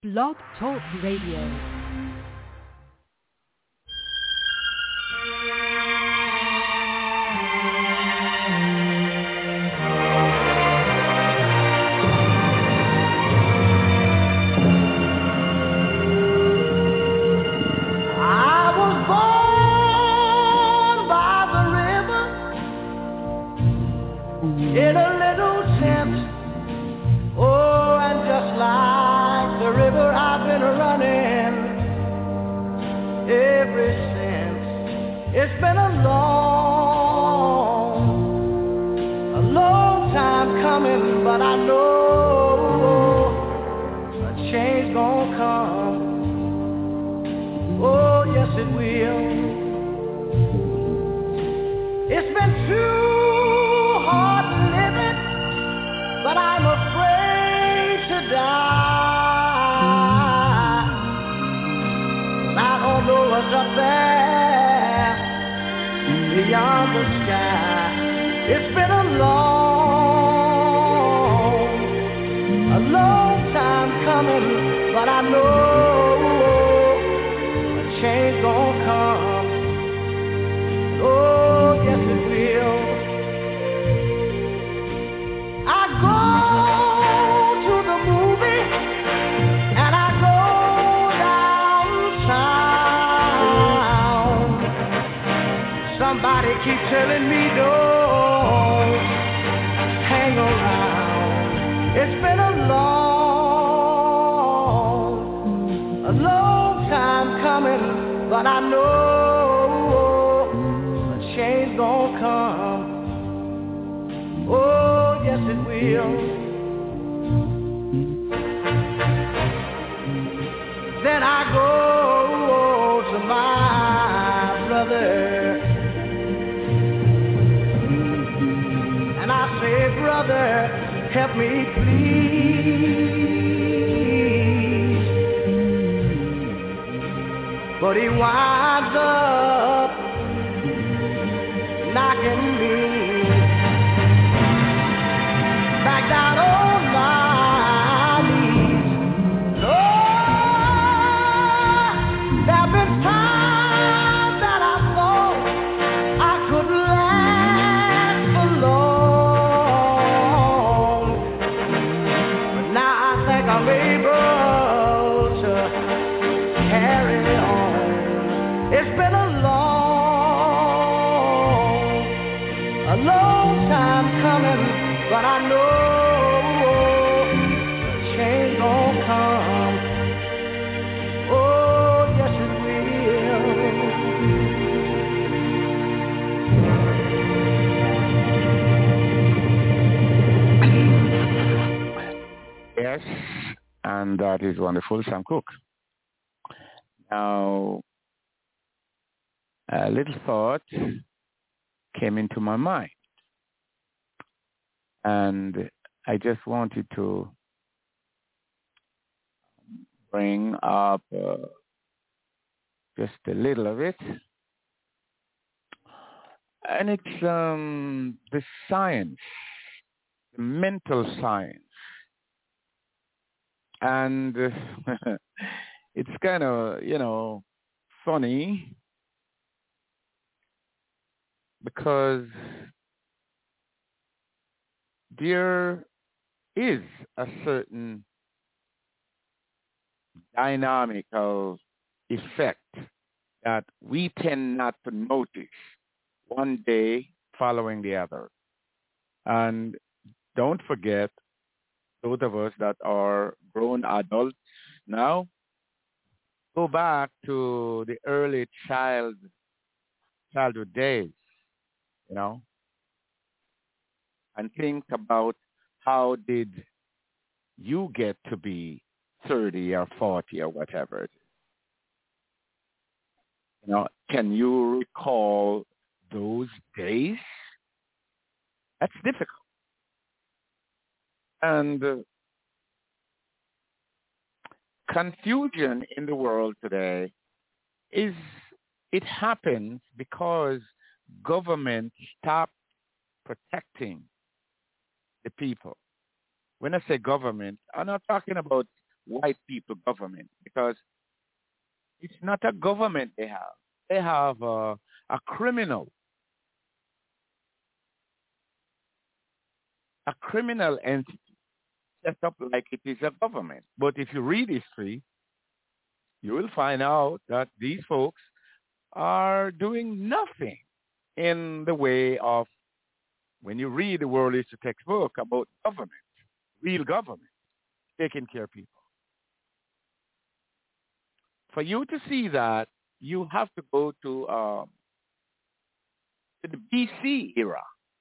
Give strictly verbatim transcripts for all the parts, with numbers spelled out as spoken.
Blog Talk Radio. It's been a long, a long time coming, but I know a change gonna come. Oh, yes it will. It's been too hard living, but I'm afraid to die. I don't know what's up there beyond the sky. It's been a long, a long time coming, but I know a change gonna come. Oh, yes it will. I go to the movie and I go downtown. Somebody keep telling me don't hang around. It's been a long, a long time coming, but I know a change gonna come. Oh, yes it will. Then I go to my brother. Brother, help me please. But he winds up knocking me back down on my knees. Lord, there have been times that I thought I could last for long. I'm able to carry on. It's been a long, a long time coming, but I know a change gonna come. Oh, yes it will. Yes. And that is wonderful, Sam Cooke. Now, a little thought came into my mind. And I just wanted to bring up uh, just a little of it. And it's um, the science, the mental science. And uh, it's kind of, you know, funny because there is a certain dynamical effect that we tend not to notice one day following the other. And don't forget, those of us that are grown adults now, go back to the early child childhood days, you know, and think about how did you get to be thirty or forty or whatever it is. You know, can you recall those days? That's difficult. And uh, confusion in the world today is, it happens because government stopped protecting the people. When I say government, I'm not talking about white people government because it's not a government they have. They have a, a criminal, a criminal entity set up like it is a government. But if you read history, you will find out that these folks are doing nothing in the way of, when you read the world history textbook about government, real government, taking care of people. For you to see that, you have to go to, um, to the B C era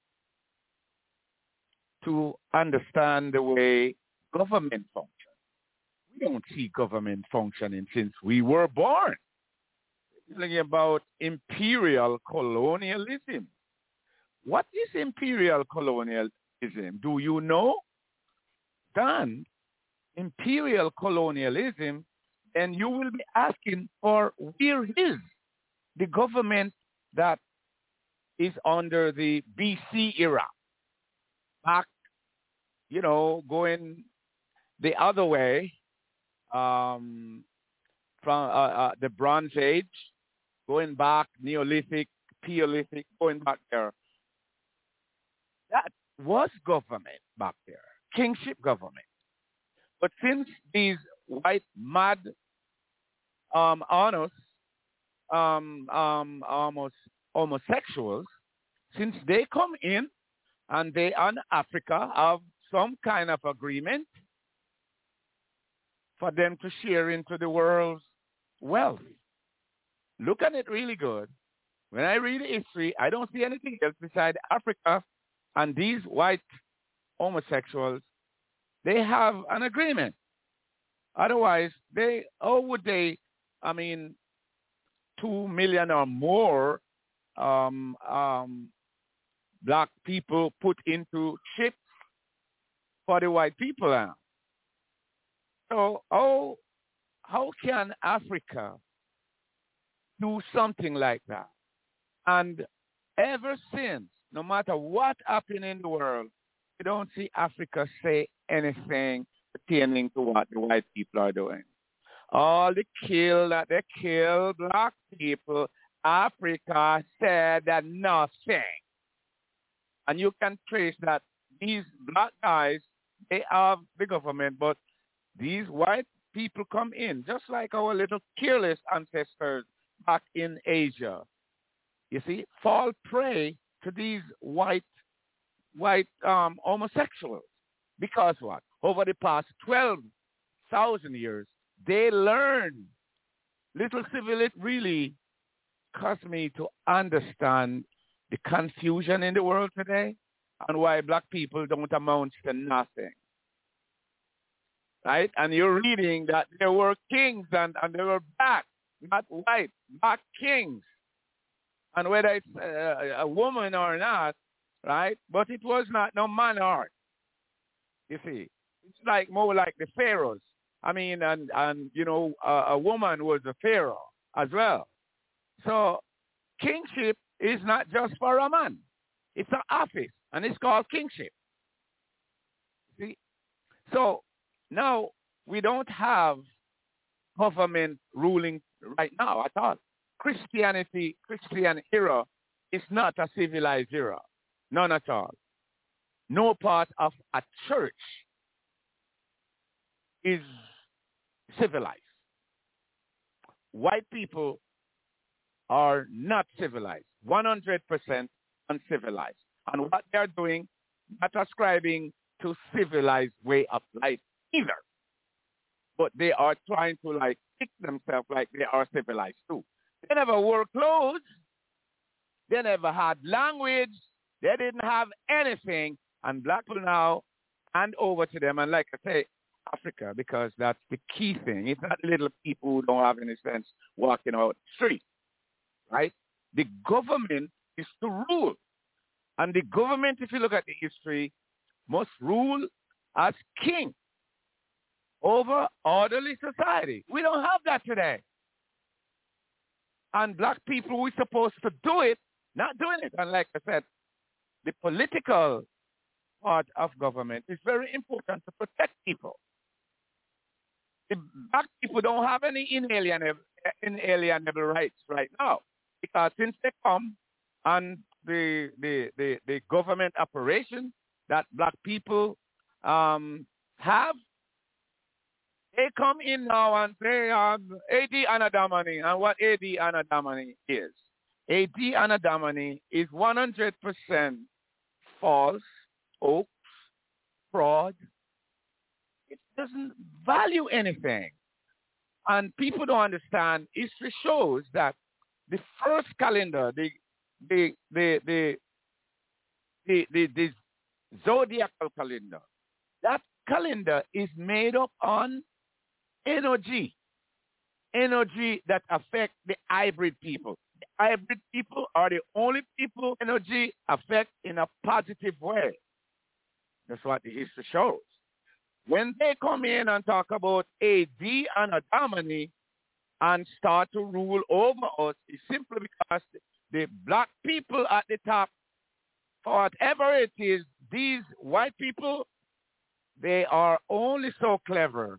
to understand the way government functions. We don't see government functioning since we were born. We're talking about imperial colonialism. What is imperial colonialism? Do you know? Then imperial colonialism, and you will be asking for where is the government that is under the B C era, back, you know, going the other way, um, from uh, uh, the Bronze Age, going back, Neolithic, Paleolithic, going back there. That was government back there, kingship government. But since these white mad um, honest, um, um, almost homosexuals, since they come in and they and Africa have some kind of agreement for them to share into the world's wealth. Look at it really good. When I read history, I don't see anything else besides Africa and these white homosexuals. They have an agreement. Otherwise, they, how would they, I mean, two million or more um, um, black people put into ships for the white people now? So how, how can Africa do something like that? And ever since, no matter what happened in the world, you don't see Africa say anything pertaining to what the white people are doing. All the kill that they kill black people, Africa said that nothing. And you can trace that these black guys, they have the government, but these white people come in, just like our little careless ancestors back in Asia. You see, fall prey to these white white um, homosexuals. Because what? Over the past twelve thousand years, they learned. Little civil, it really caused me to understand the confusion in the world today and why black people don't amount to nothing. Right? And you're reading that there were kings and, and they were black, not white, black kings. And whether it's a, a woman or not, right? But it was not no monarch. You see, it's like more like the pharaohs. I mean, and and you know, a, a woman was a pharaoh as well. So kingship is not just for a man; it's an office, and it's called kingship. See, so now we don't have government ruling right now at all. Christianity, Christian era is not a civilized era. None at all. No part of a church is civilized. White people are not civilized, one hundred percent uncivilized. And what they're doing, not ascribing to civilized way of life either. But they are trying to like pick themselves like they are civilized too. They never wore clothes. They never had language. They didn't have anything. And black people now hand over to them. And like I say, Africa, because that's the key thing. It's not little people who don't have any sense walking out the street, right? The government is to rule. And the government, if you look at the history, must rule as king over orderly society. We don't have that today. And black people, we're supposed to do it, not doing it. And like I said, the political part of government is very important to protect people. the black people don't have any inalienable, inalienable rights right now because since they come and the the the, the government operation that black people um, have, they come in now and say um, A D Anadamani, and what A D Anadamani is. A D Anadamani is one hundred percent false, hoax, fraud. It doesn't value anything. And people don't understand. History shows that the first calendar, the the the the the, the, the zodiacal calendar, that calendar is made up on energy, energy that affect the hybrid people. The hybrid people are the only people energy affect in a positive way. That's what the history shows. When they come in and talk about A D and Adamani and start to rule over us, it's simply because the black people at the top, whatever it is, these white people, they are only so clever.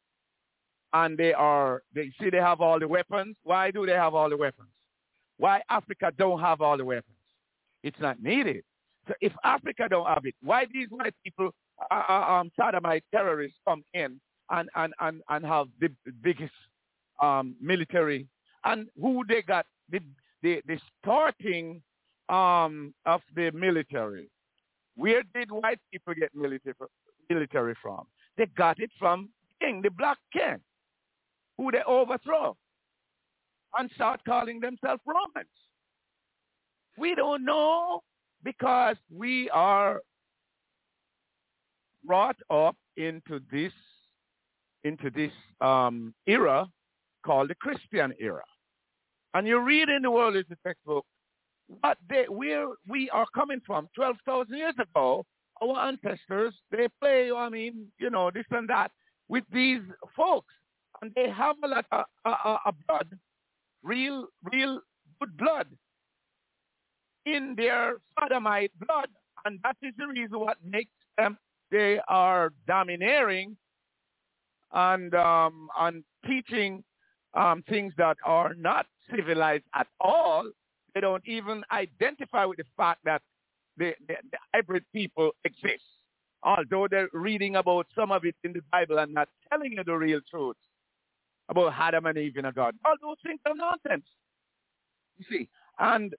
And they are, they see they have all the weapons. Why do they have all the weapons? Why Africa don't have all the weapons? It's not needed. So if Africa don't have it, why these white people, uh, uh, um, sodomite terrorists come in and, and, and, and have the biggest um, military? And who they got, the, the, the starting um, of the military? Where did white people get military, military from? They got it from King, the black king, who they overthrow and start calling themselves Romans. We don't know because we are brought up into this into this um, era called the Christian era. And you read in the World History textbook what they, where we are coming from twelve thousand years ago. Our ancestors, they play, I mean, you know, this and that with these folks. And they have a lot of uh, uh, uh, blood, real, real good blood in their sodomite blood. And that is the reason what makes them, they are domineering and, um, and teaching um, things that are not civilized at all. They don't even identify with the fact that the, the, the hybrid people exist, although they're reading about some of it in the Bible and not telling you the real truth about Adam and Eve in a God. All those things are nonsense. You see, and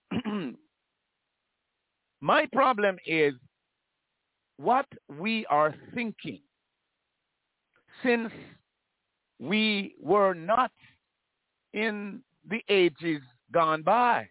my problem is what we are thinking since we were not in the ages gone by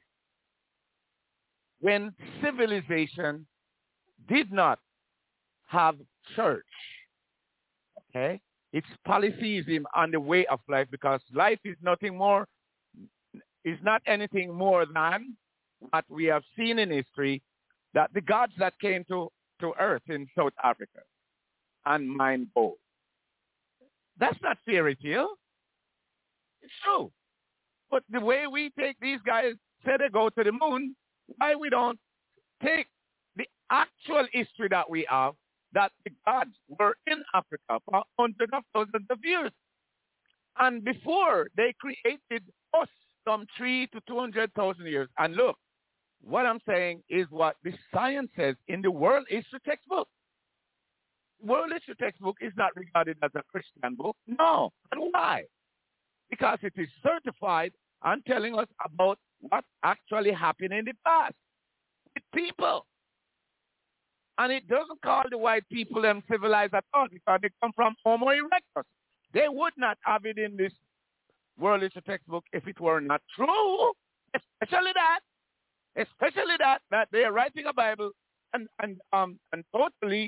when civilization did not have church. Okay? It's polytheism and the way of life, because life is nothing more, is not anything more than what we have seen in history, that the gods that came to, to earth in South Africa and mined gold. That's not fairy tale. It's true. But the way we take these guys, say they go to the moon, why we don't take the actual history that we have, that the gods were in Africa for hundreds of thousands of years. And before they created us some three to two hundred thousand years. And look, what I'm saying is what the science says in the World History textbook. World History textbook is not regarded as a Christian book. No. And why? Because it is certified and telling us about what actually happened in the past with people. And it doesn't call the white people them civilized at all because they come from Homo erectus. They would not have it in this World History textbook if it were not true. Especially that. Especially that, that they are writing a Bible and, and, um, and totally,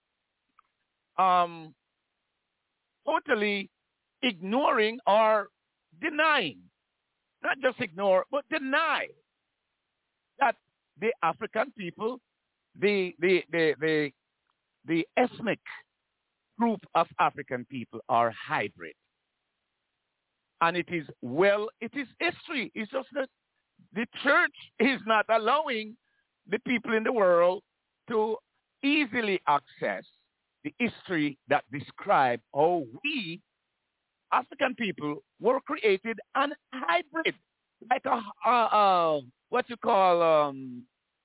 um, totally ignoring or denying, not just ignore, but deny that the African people, the the the the, the ethnic group of African people are hybrid. And it is, well, it is history. It's just that the church is not allowing the people in the world to easily access the history that describes how we African people were created an hybrid, like a, uh, uh, what you call um,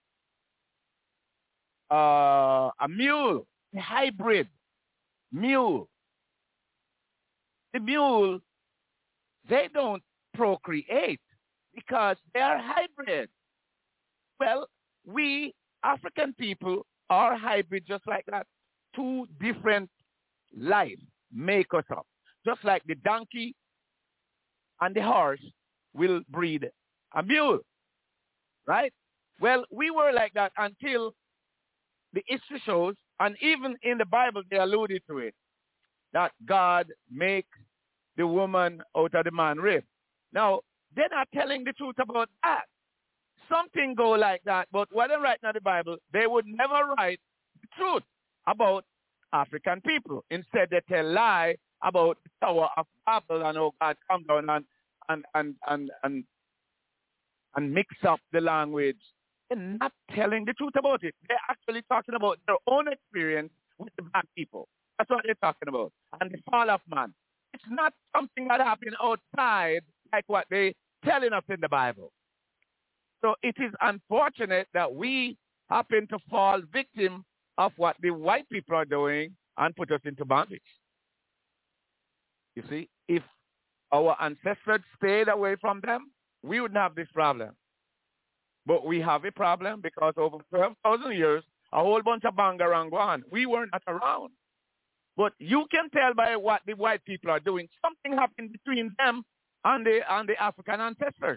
uh, a mule, a hybrid mule. The mule, they don't procreate because they are hybrid. Well, we African people are hybrid just like that. Two different life make us up. Just like the donkey and the horse will breed a mule, right? Well, we were like that until the history shows, and even in the Bible they alluded to it, that God make the woman out of the man rib. Now, they're not telling the truth about that. Something go like that, but what they write in the Bible, they would never write the truth about African people. Instead, they tell lie about the Tower of Babel and how God come down and and and and and, and mix up the language. They're not telling the truth about it. They're actually talking about their own experience with the black people. That's what they're talking about. And the fall of man. It's not something that happened outside like what they're telling us in the Bible. So it is unfortunate that we happen to fall victim of what the white people are doing and put us into bondage. You see, if our ancestors stayed away from them, we wouldn't have this problem. But we have a problem because over twelve thousand years, a whole bunch of Bangarangwan, we were not around. But you can tell by what the white people are doing, something happened between them and the, and the African ancestors.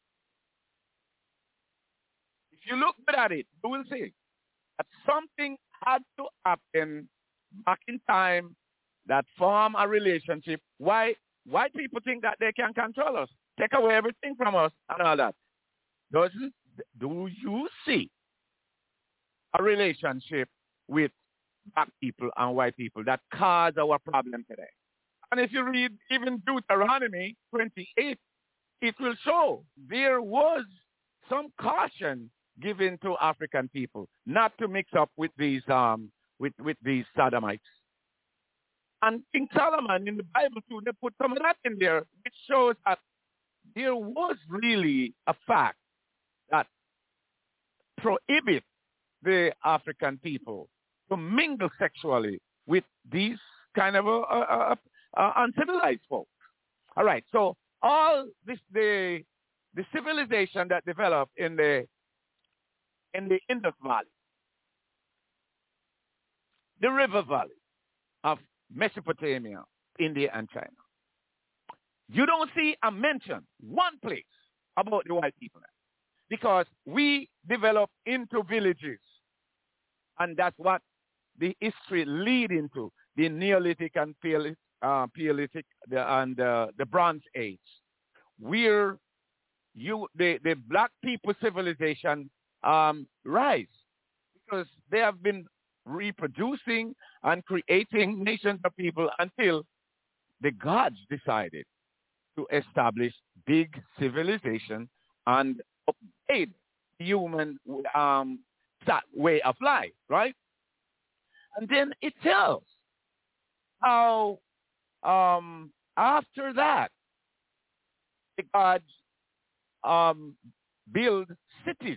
If you look good at it, you will see that something had to happen back in time that form a relationship. Why white people think that they can control us, take away everything from us and all that? Doesn't do you see a relationship with black people and white people that cause our problem today? And if you read even Deuteronomy twenty-eight, it will show there was some caution given to African people not to mix up with these um with, with these sodomites. And King Solomon in the Bible too, they put some of that in there, which shows that there was really a fact that prohibits the African people to mingle sexually with these kind of uh, uh, uh, uncivilized folks. All right, so all this the the civilization that developed in the in the Indus Valley, the river valley of Mesopotamia, India, and China. You don't see a mention, one place, about the white people, because we developed into villages, and that's what the history lead into, the Neolithic and Paleolithic, uh, Paleolithic the, and uh, the Bronze Age, where you the, the black people civilization um, rise, because they have been reproducing and creating nations of people until the gods decided to establish big civilization and upgrade human um, way of life, right? And then it tells how um, after that, the gods um, build cities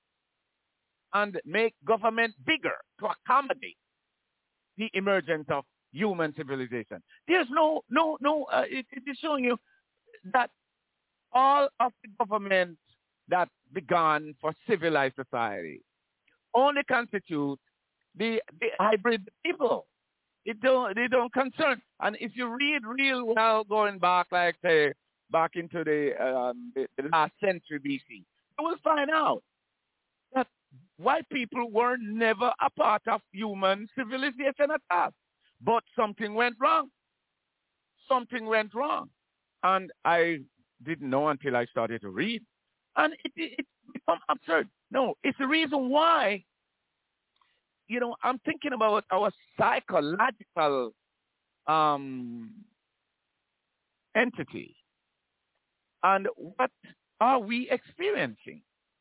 and make government bigger to accommodate the emergence of human civilization. There's no, no, no, uh, it, it is showing you that all of the governments that began for civilized society only constitute the, the hybrid people. It don't, they don't concern. And if you read real well going back, like say, back into the, um, the, the last century B C, you will find out that white people were never a part of human civilization at all. But something went wrong. Something went wrong. And I didn't know until I started to read. And it, it, it became absurd. No, it's the reason why, you know, I'm thinking about our psychological um, entity. And what are we experiencing?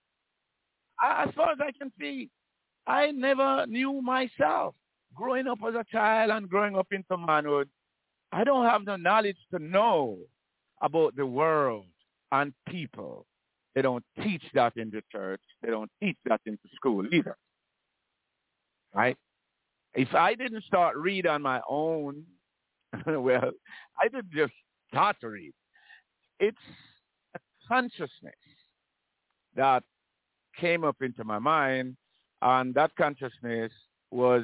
As far as I can see, I never knew myself. Growing up as a child and growing up into manhood, I don't have the knowledge to know about the world and people. They don't teach that in the church. They don't teach that in the school either, right? If I didn't start read on my own, well, I didn't just start to read. It's a consciousness that came up into my mind, and that consciousness was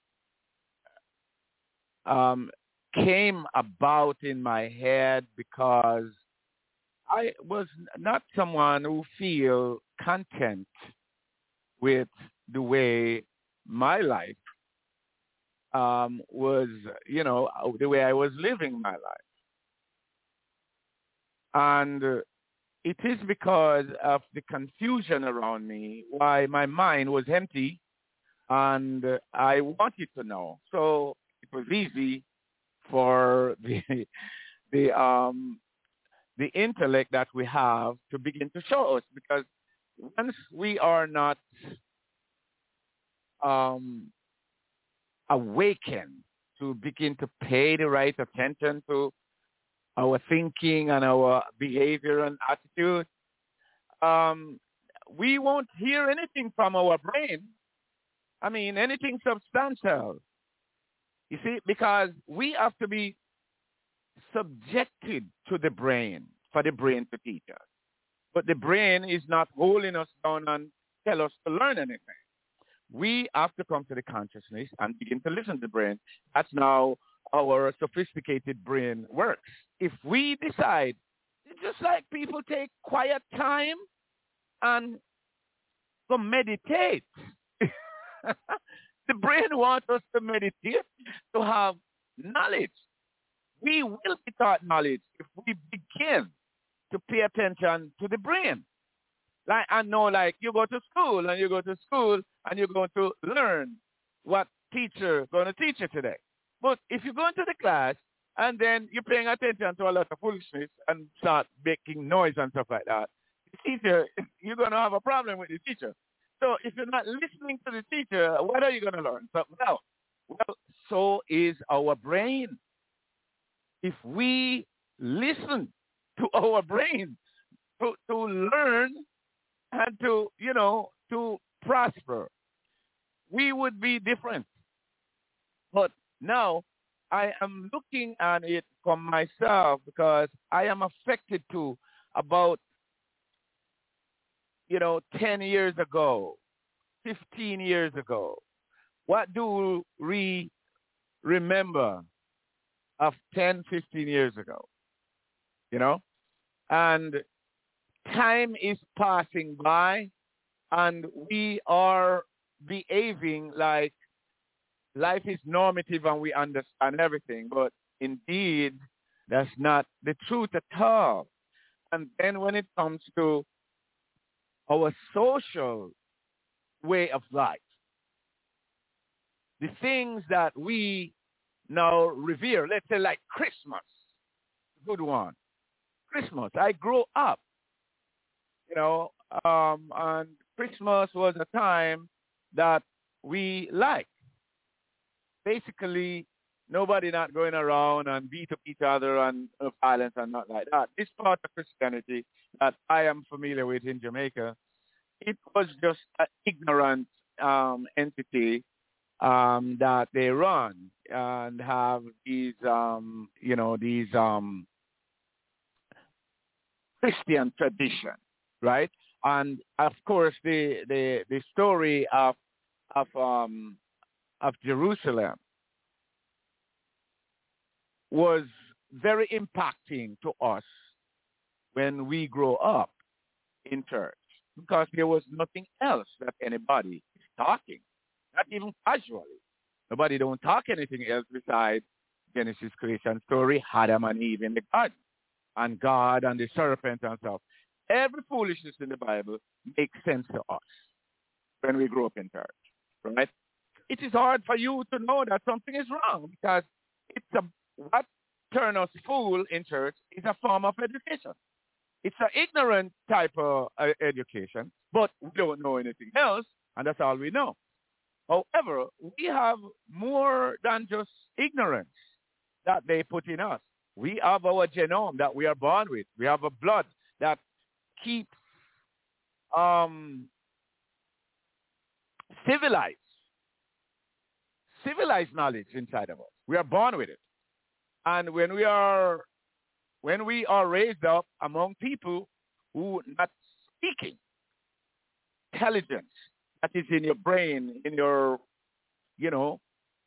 um, came about in my head because I was not someone who feel content with the way my life um, was, you know, the way I was living my life. And uh, it is because of the confusion around me why my mind was empty, and uh, I wanted to know. So it was easy for the the um the intellect that we have to begin to show us, because once we are not um, awakened to begin to pay the right attention to our thinking and our behavior and attitude, um, we won't hear anything from our brain. I mean, anything substantial. You see, because we have to be subjected to the brain for the brain to teach us. But the brain is not holding us down and tell us to learn anything. We have to come to the consciousness and begin to listen to the brain. That's now our sophisticated brain works. If we decide, just like people take quiet time and to meditate, the brain wants us to meditate, to have knowledge. We will be taught knowledge if we begin to pay attention to the brain. Like I know, like you go to school and you go to school and you're going to learn what teacher going to teach you today. But if you go into the class and then you're paying attention to a lot of foolishness and start making noise and stuff like that, the teacher, you're going to have a problem with the teacher. So if you're not listening to the teacher, what are you going to learn? Something else. Well, so is our brain. If we listen to our brain to, to learn and to, you know, to prosper, we would be different. But now I am looking at it from myself because I am affected to about, you know, ten years ago, fifteen years ago. What do we remember of ten, fifteen years ago? You know? And time is passing by and we are behaving like life is normative and we understand everything. But indeed, that's not the truth at all. And then when it comes to our social way of life, the things that we now revere, let's say like Christmas, good one. Christmas, I grew up, you know, um, and Christmas was a time that we liked. Basically, nobody not going around and beat up each other and uh, violence and not like that. This part of Christianity that I am familiar with in Jamaica, it was just an ignorant um, entity um, that they run and have these, um, you know, these um, Christian tradition, right? And of course, the the, the story of of um, of Jerusalem was very impacting to us when we grow up in church, because there was nothing else that anybody is talking, not even casually. Nobody don't talk anything else besides Genesis creation story, Adam and Eve in the garden, and God and the serpent and stuff. Every foolishness in the Bible makes sense to us when we grow up in church, right? It is hard for you to know that something is wrong because it's a, what turn us fool in church is a form of education. It's an ignorant type of uh, education, but we don't know anything else, and that's all we know. However, we have more than just ignorance that they put in us. We have our genome that we are born with. We have a blood that keeps um, civilized, civilized knowledge inside of us. We are born with it. And when we are when we are raised up among people who not speaking intelligence that is in your brain, in your, you know,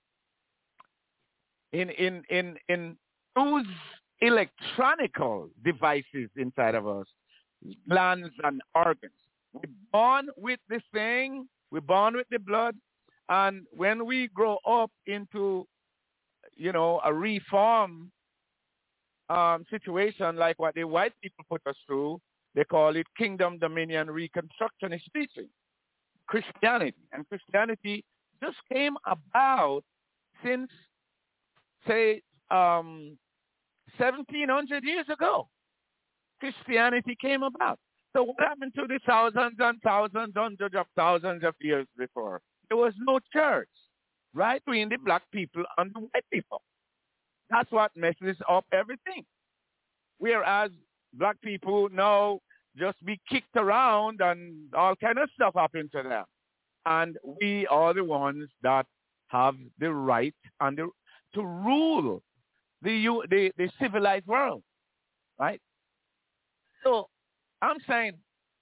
in in in in those electronical devices inside of us, glands and organs. We're born with this thing. We're born with the blood, and when we grow up into, you know, a reform um, situation like what the white people put us through, they call it kingdom, dominion, reconstructionist teaching, Christianity. And Christianity just came about since, say, um, seventeen hundred years ago. Christianity came about. So what happened to the thousands and thousands, hundreds of thousands of years before? There was no church right between the black people and the white people. That's what messes up everything. Whereas black people now just be kicked around and all kind of stuff happen to them. And we are the ones that have the right and the, to rule the, the the civilized world, right? So I'm saying,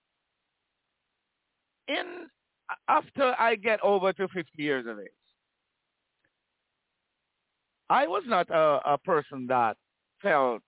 in after I get over to fifty years of age, I was not a, a person that felt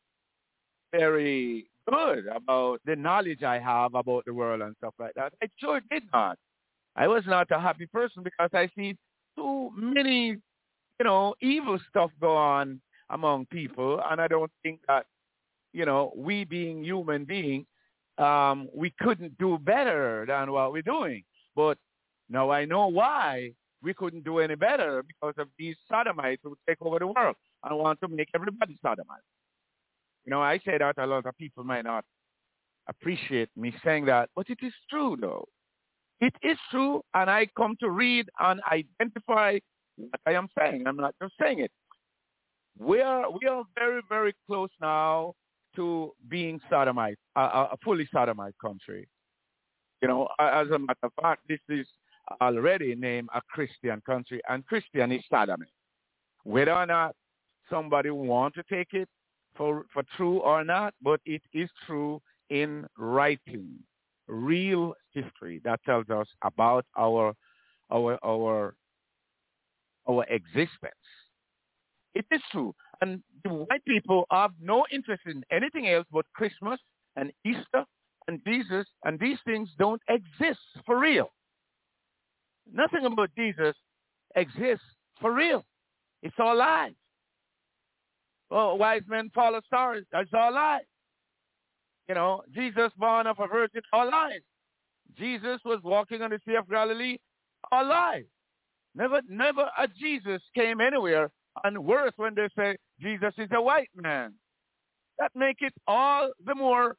very good about the knowledge I have about the world and stuff like that. I sure did not. I was not a happy person because I see too many, you know, evil stuff go on among people, and I don't think that, you know, we being human beings, um, we couldn't do better than what we're doing. But now I know why we couldn't do any better, because of these sodomites who take over the world and want to make everybody sodomite. You know, I say that a lot of people might not appreciate me saying that, but it is true, though. It is true, and I come to read and identify what I am saying. I'm not just saying it. We are we are very, very close now to being sodomite, a, a fully sodomite country. You know, as a matter of fact, this is already named a Christian country, and Christian is sodomy. Whether or not somebody want to take it for for true or not, but it is true in writing, real history that tells us about our our our our existence. It is true, and the white people have no interest in anything else but Christmas and Easter and Jesus, and these things don't exist for real. Nothing about Jesus exists for real. It's all lies. Oh, wise men follow stars. That's all lies. You know, Jesus born of a virgin, all lies. Jesus was walking on the Sea of Galilee, all lies. Never, never a Jesus came anywhere, and worse when they say Jesus is a white man. That makes it all the more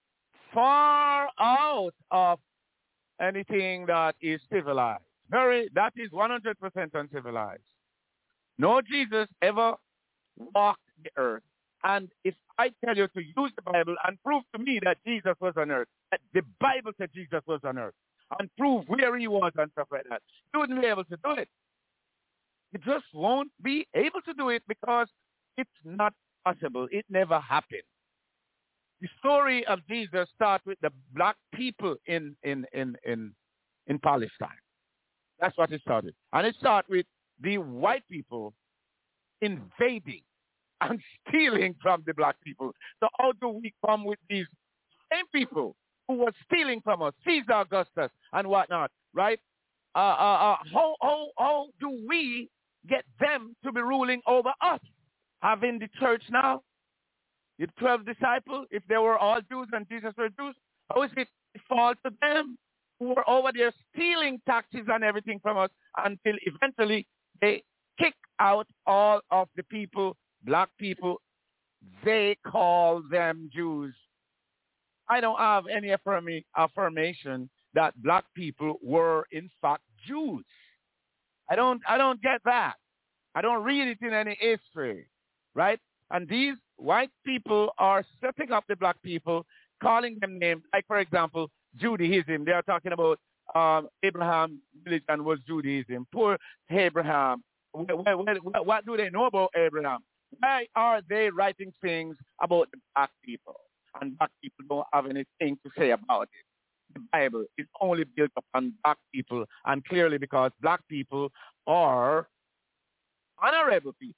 far out of anything that is civilized. Very, that is one hundred percent uncivilized. No Jesus ever walked the earth. And if I tell you to use the Bible and prove to me that Jesus was on earth, that the Bible said Jesus was on earth, and prove where he was and stuff like that, you wouldn't be able to do it. You just won't be able to do it because it's not possible. It never happened. The story of Jesus starts with the black people in, in, in, in, in Palestine. That's what it started. And it started with the white people invading and stealing from the black people. So how do we come with these same people who were stealing from us, Caesar Augustus and whatnot, right? Uh, uh, uh, how, how, how do we get them to be ruling over us? Having the church now, the twelve disciples, if they were all Jews and Jesus were Jews, how is it fall to them who were over there stealing taxes and everything from us until eventually they kick out all of the people, black people? They call them Jews. I don't have any affirmi- affirmation that black people were in fact Jews. I don't I don't get that. I don't read it in any history. right? And these white people are setting up the black people, calling them names. Like, for example, Judaism. They are talking about um, Abraham religion was Judaism. Poor Abraham. What, what, what do they know about Abraham? Why are they writing things about the black people? And black people don't have anything to say about it. The Bible is only built upon black people, and clearly because black people are honorable people.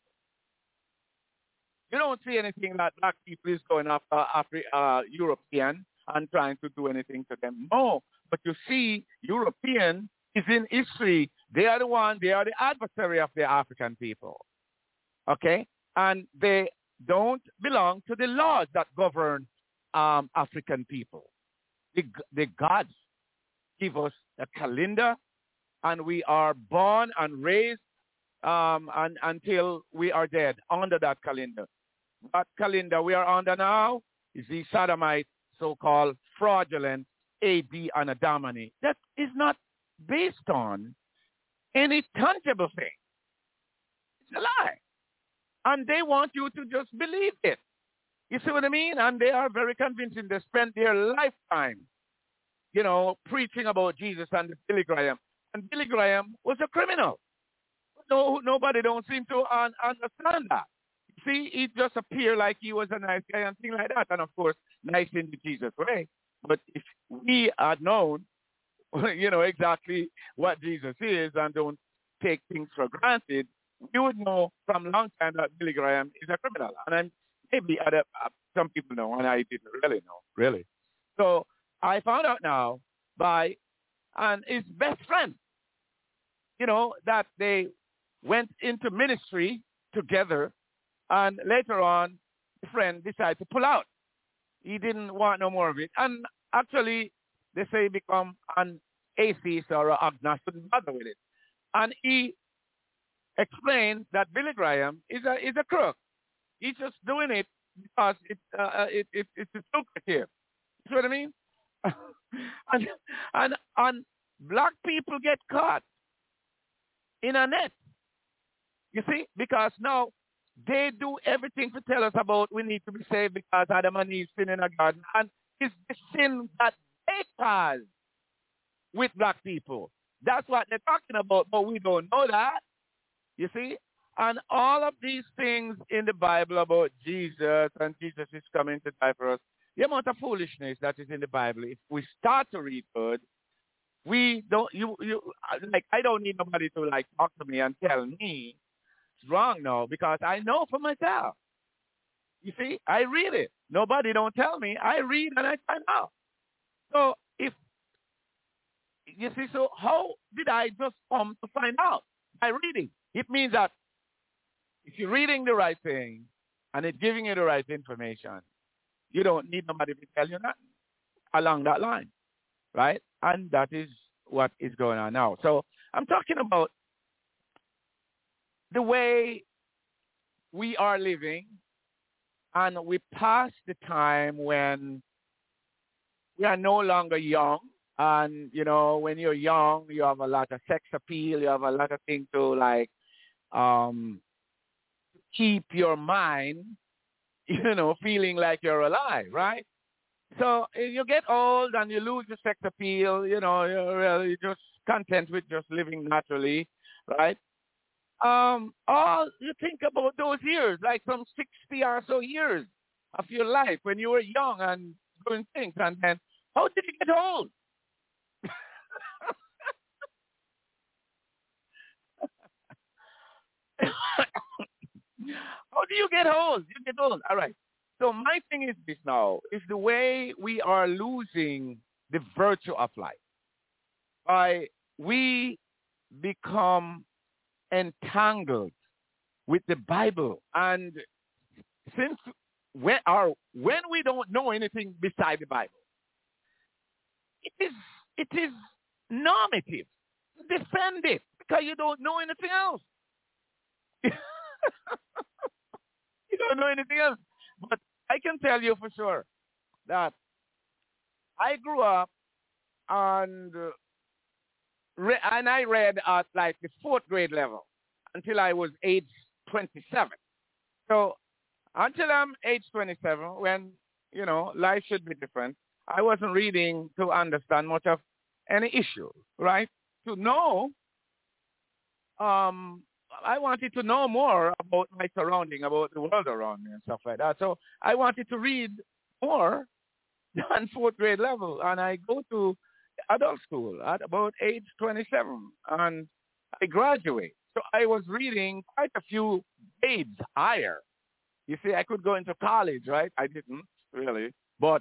You don't see anything that black people is going after Afri- uh, European and trying to do anything to them. No, but you see, European is in history. They are the one, they are the adversary of the African people. Okay? And they don't belong to the laws that govern um, African people. The, the gods give us a calendar, and we are born and raised um, and, until we are dead under that calendar. That calendar we are under now is the Sodomite, so-called fraudulent A D and Adamany. That is not based on any tangible thing. It's a lie. And they want you to just believe it. You see what I mean? And they are very convincing. They spent their lifetime, you know, preaching about Jesus and Billy Graham. And Billy Graham was a criminal. No, nobody don't seem to un- understand that. See, he just appeared like he was a nice guy and things like that. And, of course, nice in the Jesus way. But if we had known, you know, exactly what Jesus is and don't take things for granted, you would know from a long time that Billy Graham is a criminal. And I'm, maybe other, uh, some people know, and I didn't really know, really. So I found out now by and his best friend, you know, that they went into ministry together, and later on, the friend decided to pull out. He didn't want no more of it. And actually, they say he become an atheist or an agnostic, didn't bother with it. And he explained that Billy Graham is a is a crook. He's just doing it because it, uh, it, it, it's lucrative. You see what I mean? and, and, and black people get caught in a net. You see? Because now they do everything to tell us about we need to be saved because Adam and Eve sin in a garden. And it's the sin that they cause with black people. That's what they're talking about, but we don't know that. You see? And all of these things in the Bible about Jesus and Jesus is coming to die for us, the amount of foolishness that is in the Bible, if we start to read good, we don't, you, you, like, I don't need nobody to, like, talk to me and tell me it's wrong now because I know for myself. You see? I read it. Nobody don't tell me. I read and I find out. So if, you see, so how did I just come to find out? By reading. It means that if you're reading the right thing and it's giving you the right information, you don't need nobody to tell you nothing along that line, right? And that is what is going on now. So I'm talking about the way we are living, and we pass the time when we are no longer young. And, you know, when you're young, you have a lot of sex appeal. You have a lot of things to, like, um, keep your mind, you know, feeling like you're alive, right? So if you get old and you lose your sex appeal, you know, you're really just content with just living naturally, right? Um, all you think about those years, like some sixty or so years of your life when you were young and doing things, and then how did you get old? How do you get old? You get old. All right. So my thing is this now, is the way we are losing the virtue of life. By we become entangled with the Bible. And since when, or when we don't know anything beside the Bible, it is, it is normative to defend it because you don't know anything else. You don't know anything else. But I can tell you for sure that I grew up and, uh, re- and I read at like the fourth grade level until I was age twenty-seven. So until I'm age twenty-seven, when, you know, life should be different, I wasn't reading to understand much of any issue, right? To know, um, I wanted to know more about my surrounding, about the world around me and stuff like that. So I wanted to read more than fourth grade level, and I go to adult school at about age twenty-seven, and I graduate. So I was reading quite a few grades higher. You see, I could go into college, right? I didn't really. But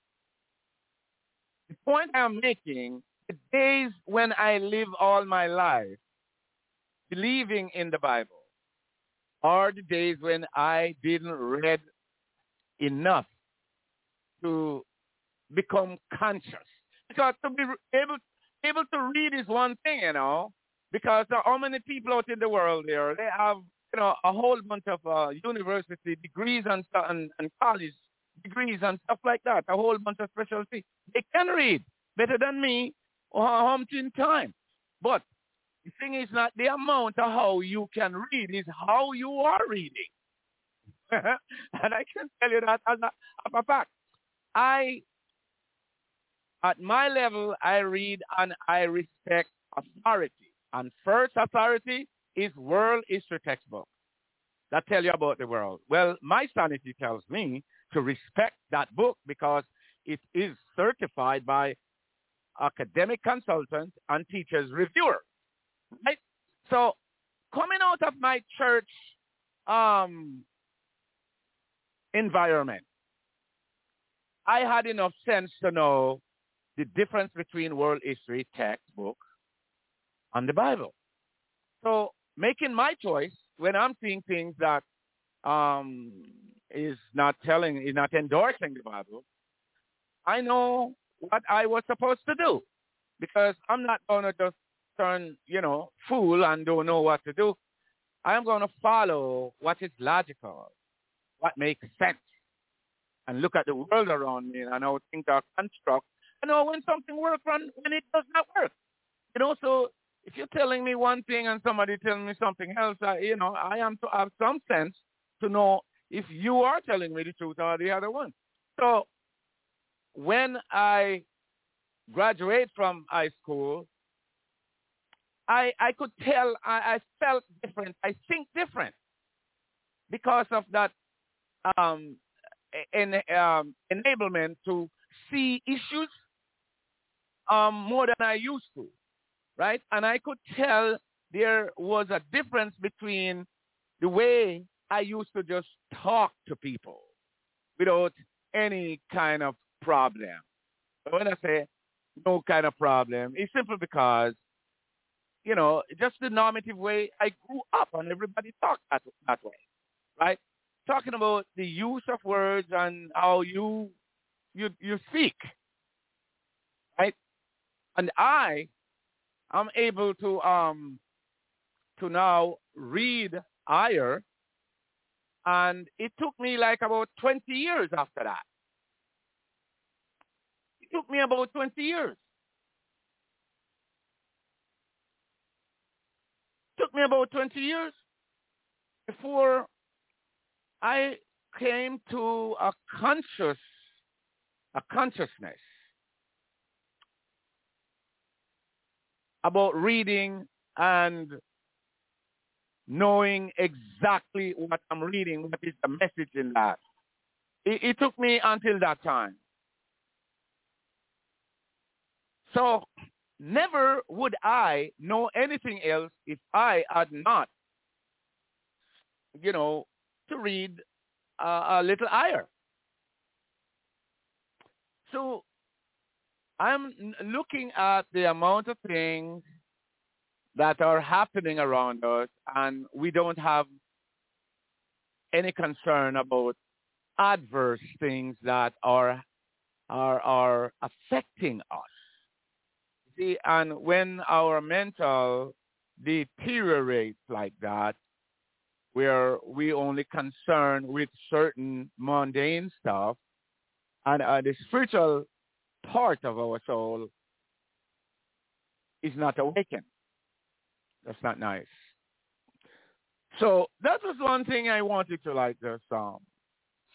the point I'm making, the days when I live all my life believing in the Bible are the days when I didn't read enough to become conscious. Because to be able able to read is one thing, you know, because there are how many people out in the world there, they have, you know, a whole bunch of uh, university degrees and, and, and college degrees and stuff like that, a whole bunch of specialty. They can read better than me or umpteen time. But the thing is not the amount of how you can read, is how you are reading. And I can tell you that as a, as a fact. I, at my level, I read and I respect authority. And first authority is world history textbook that tell you about the world. Well, my sanity tells me to respect that book because it is certified by academic consultants and teachers reviewers, right? So coming out of my church um, environment, I had enough sense to know the difference between world history textbook and the Bible. So making my choice when I'm seeing things that um, is not telling, is not endorsing the Bible, I know what I was supposed to do because I'm not going to just turn, you know, fool and don't know what to do. I'm going to follow what is logical, what makes sense, and look at the world around me and how things are constructed. I know when something works and when it does not work. You know, so if you're telling me one thing and somebody telling me something else, I, you know, I am to have some sense to know if you are telling me the truth or the other one. So when I graduate from high school, I I could tell, I, I felt different, I think different because of that um, en, um, enablement to see issues um, more than I used to, right? And I could tell there was a difference between the way I used to just talk to people without any kind of problem. When I say no kind of problem, it's simply because, you know, just the normative way I grew up and everybody talked that, that way, right? Talking about the use of words and how you you you speak, right? And I am able to um to now read higher, and it took me like about twenty years after that. It took me about twenty years. It took me about twenty years before I came to a conscious, a consciousness about reading and knowing exactly what I'm reading, what is the message in that. It, it took me until that time. So never would I know anything else if I had not, you know, to read uh, a little higher. So I'm looking at the amount of things that are happening around us, and we don't have any concern about adverse things that are are are affecting us. See, and when our mental deteriorates like that, where we only concerned with certain mundane stuff, and uh, the spiritual part of our soul is not awakened. That's not nice. So that was one thing I wanted to like just um,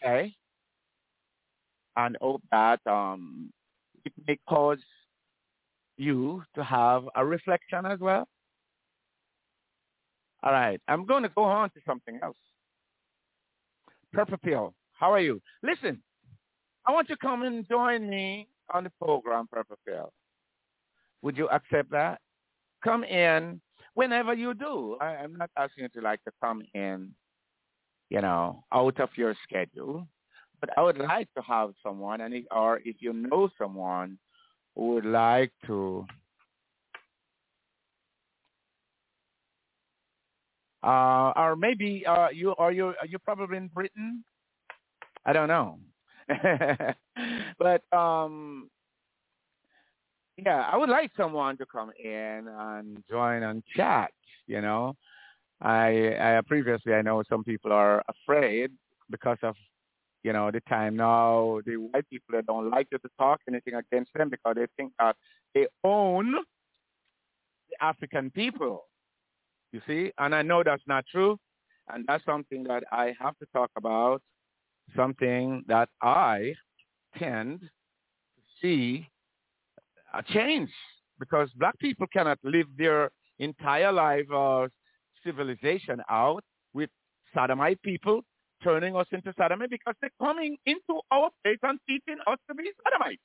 say, and hope that um, it may cause you to have a reflection as well. All right, I'm going to go on to something else. Purple Pill, how are you? Listen, I want you to come and join me on the program, Purple Pill. Would you accept that? Come in whenever you do. I, I'm not asking you to like to come in, you know, out of your schedule. But I would like to have someone, and if, or if you know someone who would like to, uh, or maybe uh, you, or you, are you probably in Britain? I don't know. But um, yeah, I would like someone to come in and join and chat. You know, I, I previously I know some people are afraid because of you know the time now. The white people that don't like you to talk anything against them because they think that they own the African people. You see, and I know that's not true, and that's something that I have to talk about. Something that I tend to see a change because black people cannot live their entire life of civilization out with sodomite people turning us into sodomite because they're coming into our place and teaching us to be sodomites.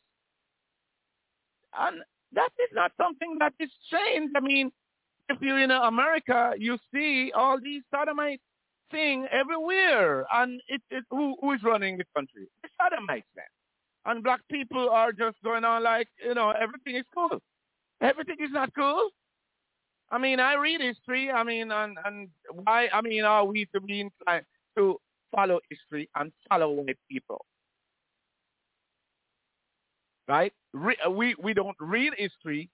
And that is not something that is changed. I mean, if you're in America, you see all these sodomite thing everywhere. And it, it, who, who is running the country? The sodomites then. And black people are just going on like, you know, everything is cool. Everything is not cool. I mean, I read history. I mean, and, and why, I mean, are we to be inclined to follow history and follow white people? Right? Re- we, we don't read history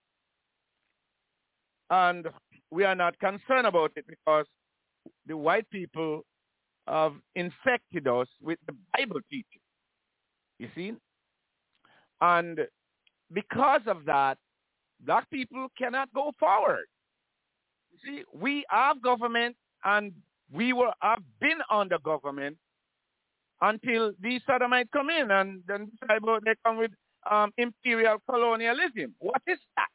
and we are not concerned about it because the white people have infected us with the Bible teaching. You see? And because of that, black people cannot go forward. You see, we have government and we were have been under government until these sodomites come in and then they come with um, imperial colonialism. What is that?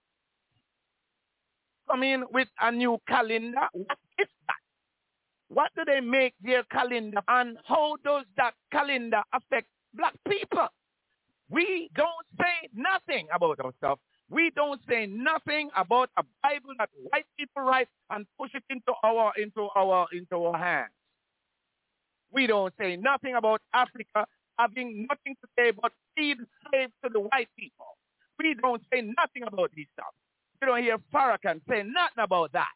Come in with a new calendar. What is that? What do they make their calendar and how does that calendar affect black people? We don't say nothing about ourselves. We don't say nothing about a Bible that white people write and push it into our into our into our hands. We don't say nothing about Africa having nothing to say but feed slaves to the white people. We don't say nothing about these stuff. You don't hear Farrakhan say nothing about that.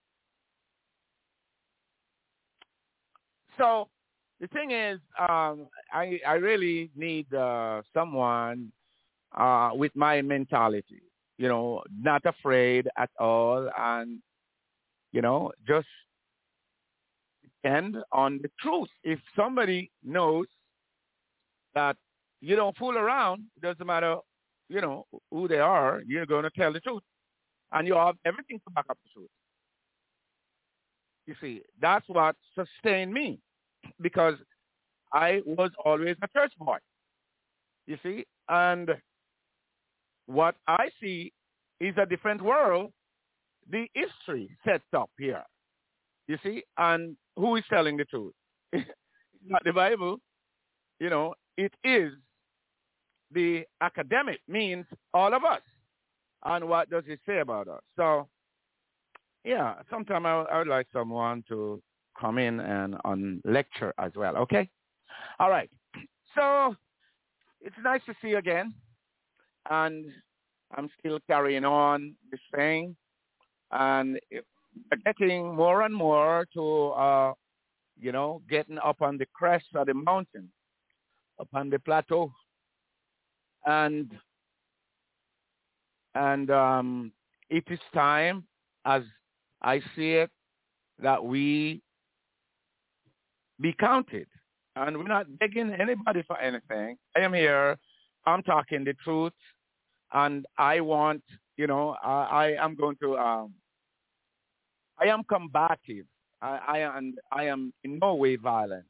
So the thing is, um, I I really need uh, someone uh, with my mentality, you know, not afraid at all, and you know, just depend on the truth. If somebody knows that you don't fool around, it doesn't matter, you know, who they are, you're going to tell the truth, and you have everything to back up the truth. You see, that's what sustained me. Because I was always a church boy, you see, and what I see is a different world. The history sets up here, you see, and who is telling the truth? It's not the Bible, you know, it is the academic, means all of us. And what does it say about us? So, yeah, sometime I, I would like someone to come in and on lecture as well. Okay. All right. So it's nice to see you again. And I'm still carrying on this thing. And getting more and more to, uh, you know, getting up on the crest of the mountain, up on the plateau. And, and um, it is time, as I see it, that we be counted. And we're not begging anybody for anything. I am here. I'm talking the truth. And I want, you know, I, I am going to, um, I am combative. I, I, and I am in no way violent.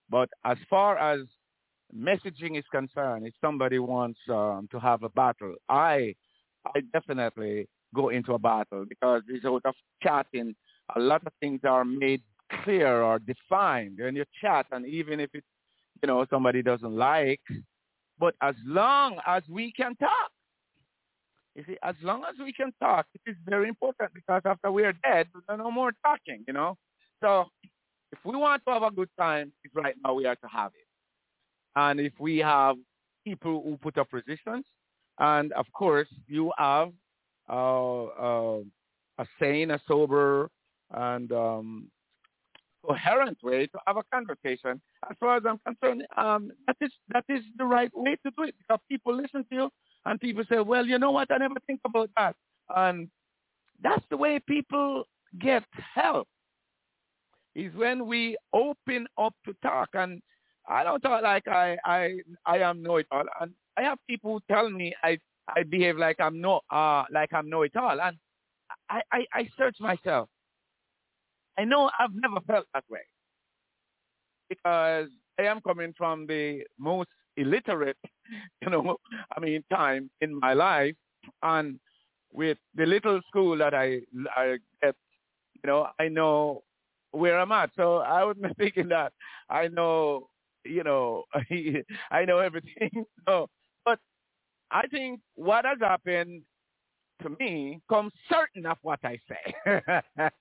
But as far as messaging is concerned, if somebody wants um, to have a battle, I I definitely go into a battle because it's out of chatting. A lot of things are made clear or defined when you chat, and even if it, you know, somebody doesn't like, but as long as we can talk, you see, as long as we can talk, it is very important because after we are dead, there's no more talking, you know. So if we want to have a good time, it's right now we are to have it. And if we have people who put up resistance, and of course you have uh, uh, a sane, a sober, and um, coherent way to have a conversation. As far as I'm concerned, um, that is that is the right way to do it because people listen to you and people say, well, you know what, I never think about that. And that's the way people get help, is when we open up to talk. And I don't talk like I I, I am know-it-all. And I have people who tell me I, I behave like I'm no uh like I'm know-it-all. And I, I, I search myself. I know I've never felt that way because I am coming from the most illiterate, you know, I mean, time in my life. And with the little school that I, I get, you know, I know where I'm at. So I was not thinking that I know, you know, I know everything. So, but I think what has happened to me comes certain of what I say.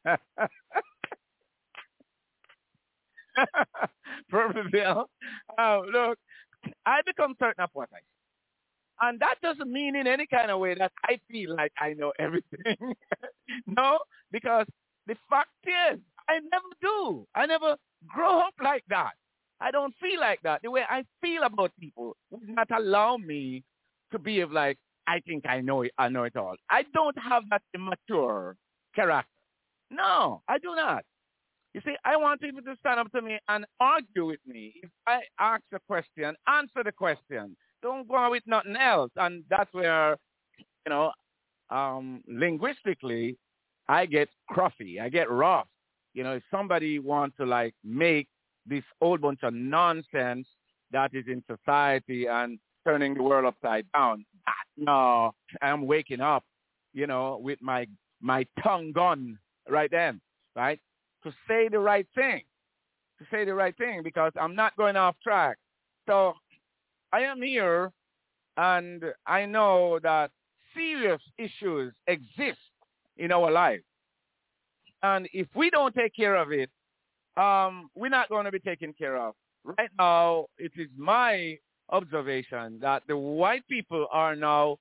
Purposeville. Oh, look, I become certain of what I say. And that doesn't mean in any kind of way that I feel like I know everything. No, because the fact is, I never do. I never grow up like that. I don't feel like that. The way I feel about people would not allow me to behave like I think I know it, I know it all. I don't have that immature character. No, I do not. You see, I want people to stand up to me and argue with me. If I ask a question, answer the question. Don't go on with nothing else. And that's where, you know, um, linguistically, I get cruffy. I get rough. You know, if somebody wants to, like, make this whole bunch of nonsense that is in society and turning the world upside down, no, I'm waking up, you know, with my my tongue gun right then, right? To say the right thing, to say the right thing, because I'm not going off track. So I am here, and I know that serious issues exist in our life. And if we don't take care of it, um, we're not going to be taken care of. Right now, it is my observation that the white people are now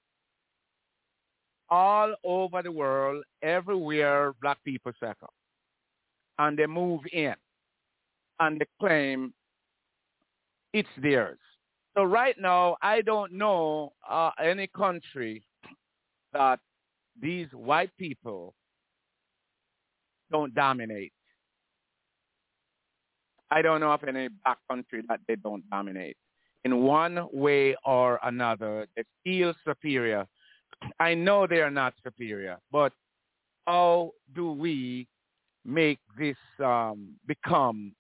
all over the world, everywhere black people circle. And they move in and they claim it's theirs. So right now, I don't know uh, any country that these white people don't dominate. I don't know of any black country that they don't dominate. In one way or another, they feel superior. I know they are not superior, but how do we make this um, become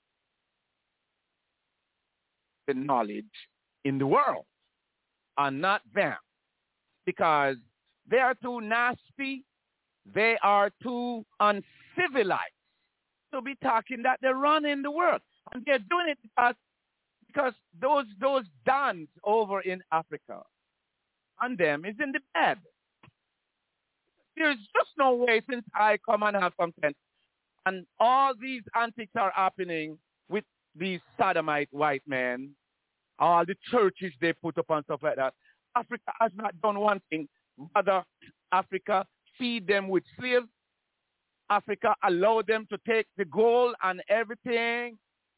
the knowledge in the world and not them? Because they are too nasty. They are too uncivilized to be talking that they're running the world. And they're doing it because, because those, those dons over in Africa and them is in the bed. There's just no way since I come and have some sense. And all these antics are happening with these sodomite white men, all the churches they put up and stuff like that. Africa has not done one thing. Rather, Africa feed them with slaves. Africa allow them to take the gold and everything.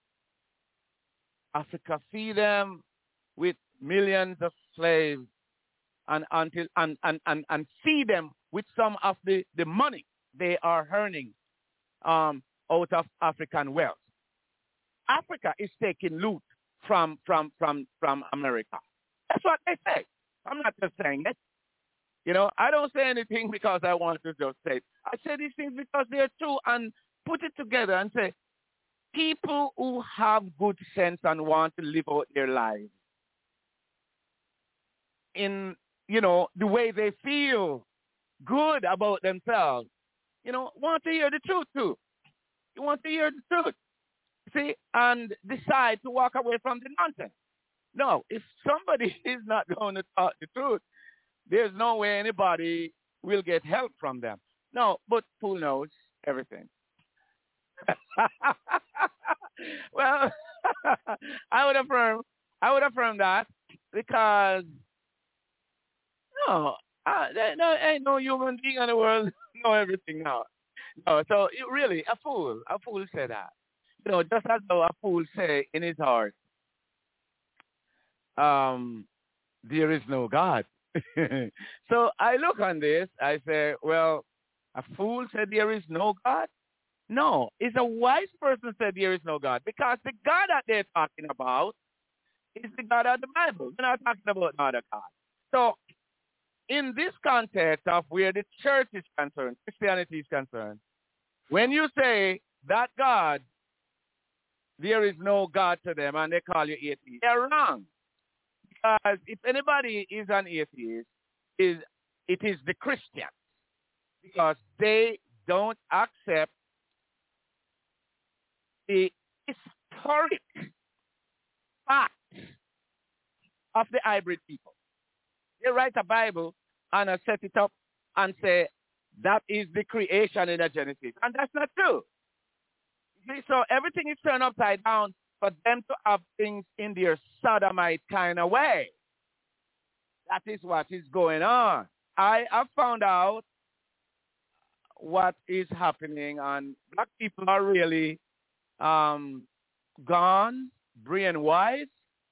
Africa feed them with millions of slaves and until and, and, and, and feed them with some of the, the money they are earning um, out of African wealth. Africa is taking loot from, from, from, from America. That's what they say. I'm not just saying it. You know, I don't say anything because I want to just say it. I say these things because they're true and put it together and say, people who have good sense and want to live out their lives in, you know, the way they feel good about themselves, you know, want to hear the truth too. You want to hear the truth, see, and decide to walk away from the nonsense. No, if somebody is not going to talk the truth, there's no way anybody will get help from them. No, but who knows everything? Well, I would affirm, I would affirm that because no, uh, there no, ain't no human being in the world know everything now. No, so it really, a fool, a fool said that. You know, just as though a fool say in his heart, um, there is no God. So I look on this, I say, well, a fool said there is no God? No, it's a wise person said there is no God, because the God that they're talking about is the God of the Bible. We're not talking about another God. So in this context of where the church is concerned, Christianity is concerned, when you say that God, there is no God to them, and they call you atheist, they're wrong. Because if anybody is an atheist, is it is the Christians, because they don't accept the historic fact of the hybrid people. They write a Bible and uh, set it up and say that is the creation in the Genesis, and that's not true. See, so everything is turned upside down for them to have things in their sodomite kind of way. That is what is going on. I have found out what is happening, and black people are really um, gone, brain-wise,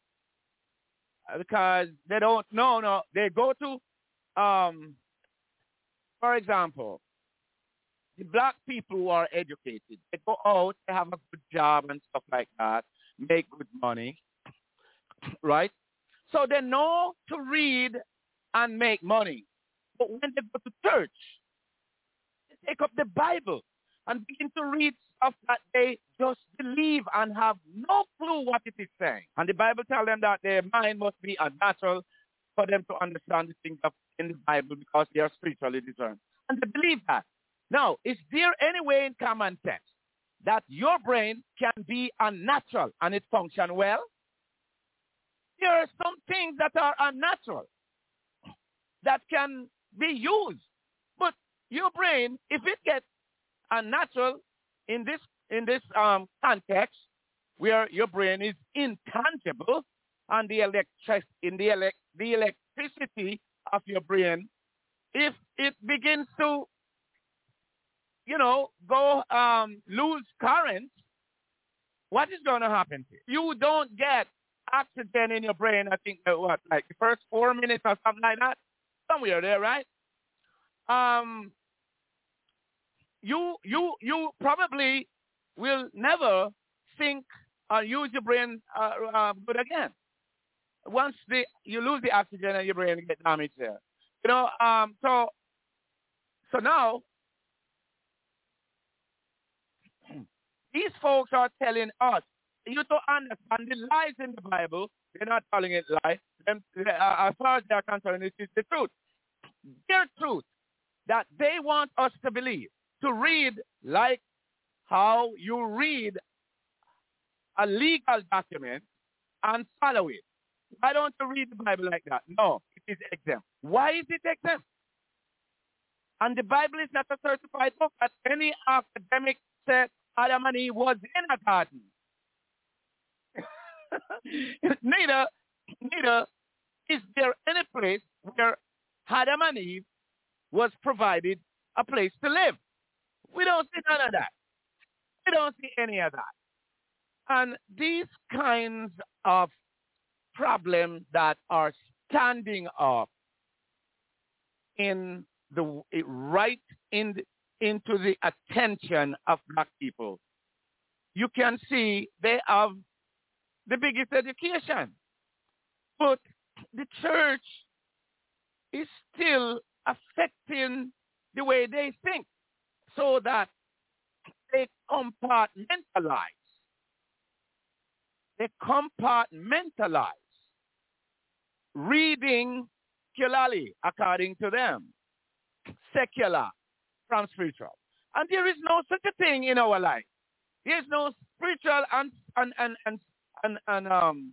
because they don't know. No, they go to, um, for example, the black people who are educated, they go out, they have a good job and stuff like that, make good money, right? So they know to read and make money. But when they go to church, they take up the Bible and begin to read stuff that they just believe and have no clue what it is saying. And the Bible tells them that their mind must be unnatural for them to understand the things of in the Bible because they are spiritually discerned. And they believe that. Now, is there any way in common sense that your brain can be unnatural and it function well? There are some things that are unnatural that can be used. But your brain, if it gets unnatural in this in this um, context, where your brain is intangible, and the electric in the elect the electricity of your brain, if it begins to, you know, go um, lose current, what is going to happen to you? You don't get oxygen in your brain, I think, uh, what, like the first four minutes or something like that? Somewhere there, right? Um, you, you, you probably will never think or use your brain uh, uh, good again. Once the, you lose the oxygen and your brain gets damaged there. You know, um, so, so now, these folks are telling us, you to understand the lies in the Bible. They're not calling it lies. Them, uh, as far as they're concerned, this is the truth. Their truth that they want us to believe, to read like how you read a legal document and follow it. Why don't you read the Bible like that? No, it is exempt. Why is it exempt? And the Bible is not a certified book that any academic said Adam and Eve was in a garden. neither, neither is there any place where Adam and Eve was provided a place to live. We don't see none of that. We don't see any of that. And these kinds of problems that are standing up in the right in the, into the attention of black people, you can see they have the biggest education. But the church is still affecting the way they think, so that they compartmentalize they compartmentalize reading secularly, according to them, secular from spiritual. And there is no such a thing in our life. There is no spiritual and and and and and, and um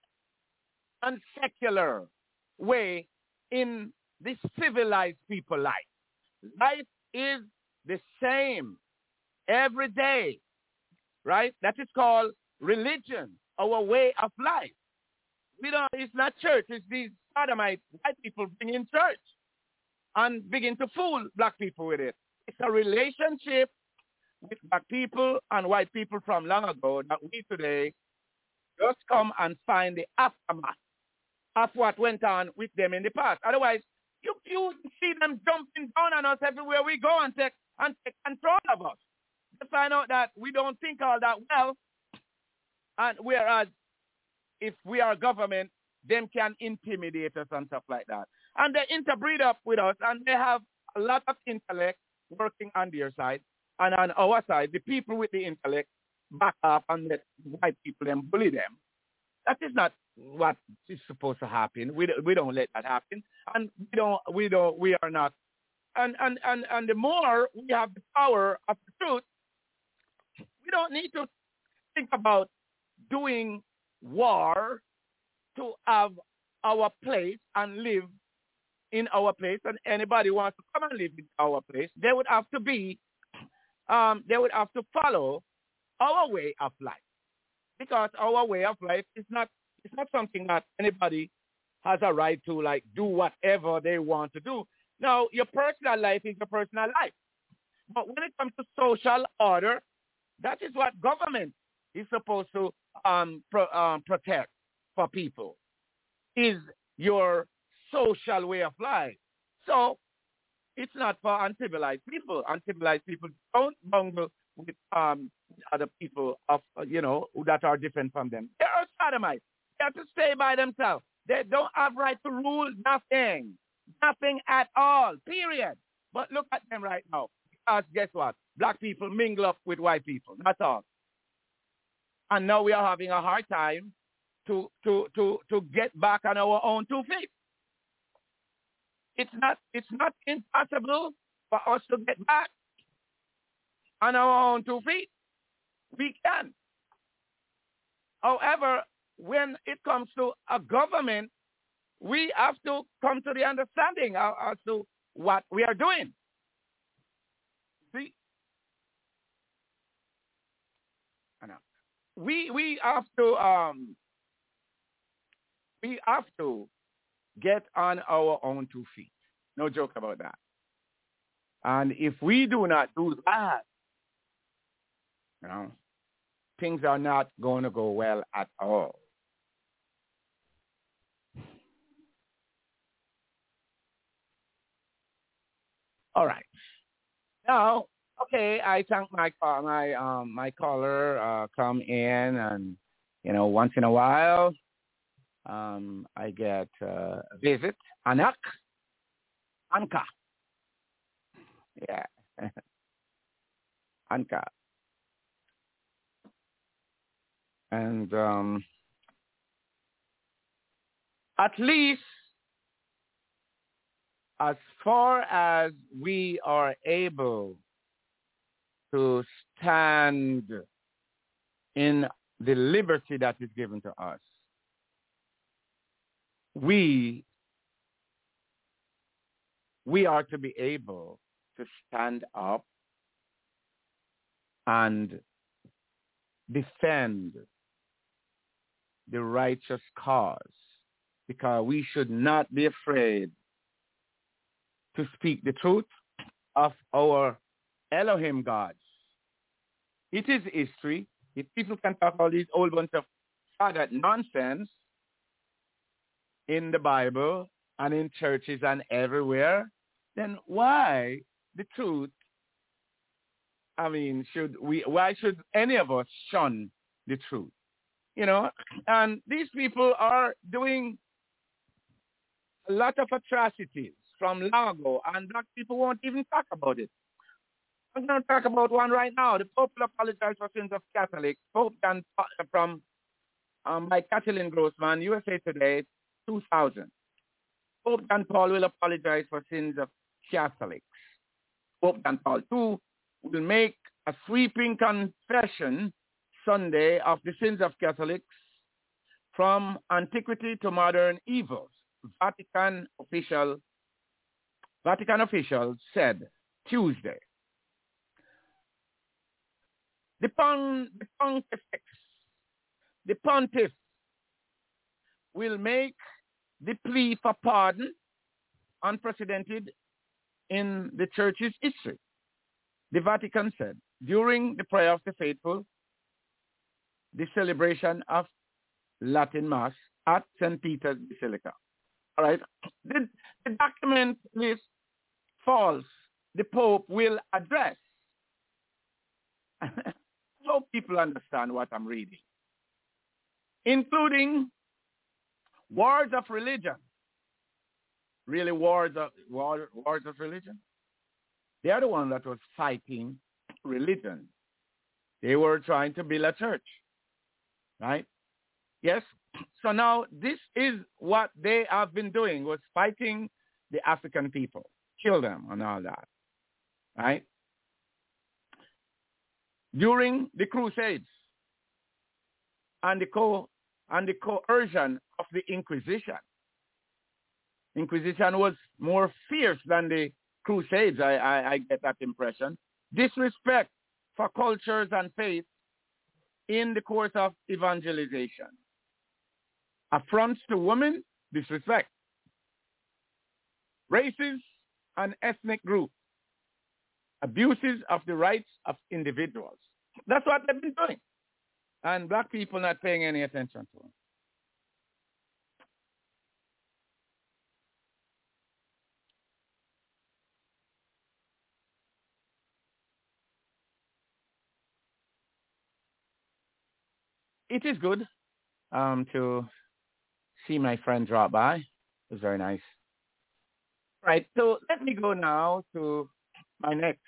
and secular way in this civilized people life. Life is the same every day, right? That is called religion, our way of life. We don't. It's not church. It's these sodomite white people bring in church and begin to fool black people with it. It's a relationship with black people and white people from long ago that we today just come and find the aftermath of what went on with them in the past. Otherwise, you you see them jumping down on us everywhere we go and take and take control of us. To find out that we don't think all that well, and whereas if we are government, them can intimidate us and stuff like that. And they interbreed up with us, and they have a lot of intellect working on their side. And on our side, the people with the intellect back up and let white people then bully them. That is not what is supposed to happen. We don't, we don't let that happen. And we don't, we don't, we are not. And, and, and, and the more we have the power of the truth, we don't need to think about doing war to have our place and live in our place, and anybody wants to come and live in our place, they would have to be, um, they would have to follow our way of life, because our way of life is not, it's not something that anybody has a right to, like, do whatever they want to do. Now, your personal life is your personal life, but when it comes to social order, that is what government is supposed to um, pro, um, protect for people, is your social way of life. So it's not for uncivilized people. Uncivilized people don't bungle with um, other people of uh, you know that are different from them. They are sodomites. They have to stay by themselves. They don't have right to rule nothing, nothing at all. Period. But look at them right now. Because guess what? Black people mingle up with white people. That's all. And now we are having a hard time to to to to get back on our own two feet. It's not it's not impossible for us to get back on our own two feet. We can. However, when it comes to a government, we have to come to the understanding as to what we are doing. See? I know. We we have to um we have to get on our own two feet. No joke about that. And if we do not do that, you know, things are not going to go well at all. All right. Now, okay, I thank my my um my caller uh, come in, and you know, once in a while, um, I get uh, a visit. Anak, Anka, yeah, Anka, and um, at least as far as we are able to stand in the liberty that is given to us, we we are to be able to stand up and defend the righteous cause, because we should not be afraid to speak the truth of our Elohim gods. It is history. If people can talk all these old bunch of father nonsense in the Bible and in churches and everywhere, then why the truth? I mean, should we? Why should any of us shun the truth? You know, and these people are doing a lot of atrocities from long ago, and black people won't even talk about it. I'm going to talk about one right now. The Pope will apologize for sins of Catholics. Pope can, from um, by Kathleen Grossman, U S A Today, two thousand. Pope John Paul will apologize for sins of Catholics. Pope John Paul the Second will make a sweeping confession Sunday of the sins of Catholics from antiquity to modern evils. Vatican official, Vatican officials said Tuesday. The, pon, the pontifex, the pontiff will make the plea for pardon unprecedented in the church's history. The Vatican said during the prayer of the faithful, the celebration of Latin Mass at Saint Peter's Basilica. All right. The, the document lists false the Pope will address. So people understand what I'm reading. Including wars of religion. Really wars of, war, wars of religion? They are the one that was fighting religion. They were trying to build a church. Right? Yes? So now this is what they have been doing, was fighting the African people. Kill them and all that. Right? During the Crusades and the co and the coercion of the Inquisition. Inquisition was more fierce than the Crusades, I, I, I get that impression. Disrespect for cultures and faiths in the course of evangelization. Affronts to women, disrespect. Races and ethnic groups. Abuses of the rights of individuals. That's what they've been doing. And black people not paying any attention to them. It is good um, to see my friend drop by. It was very nice. Right, so let me go now to my next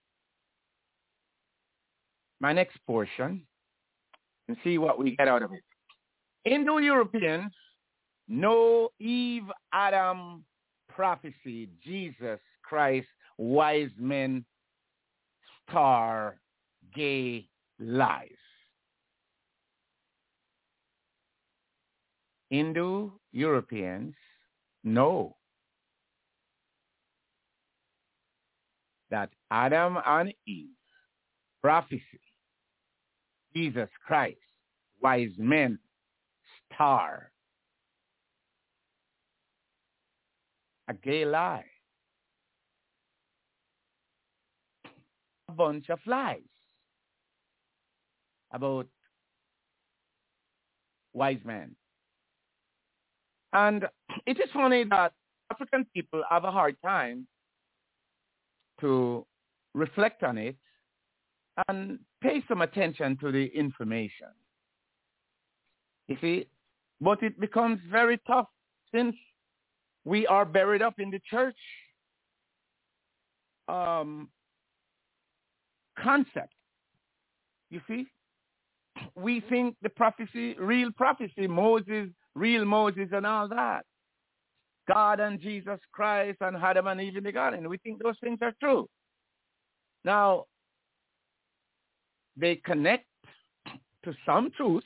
my next portion and see what we get out of it. Indo-Europeans know Eve Adam prophecy, Jesus Christ, wise men, star, gay lies. Indo-Europeans know that Adam and Eve prophecy, Jesus Christ, wise men, star, a gay lie, a bunch of lies about wise men. And it is funny that African people have a hard time to reflect on it and pay some attention to the information. You see, but it becomes very tough since we are buried up in the church um, concept. You see, we think the prophecy, real prophecy, Moses, real Moses and all that. God and Jesus Christ and Adam and Eve in the garden. We think those things are true. Now, they connect to some truth,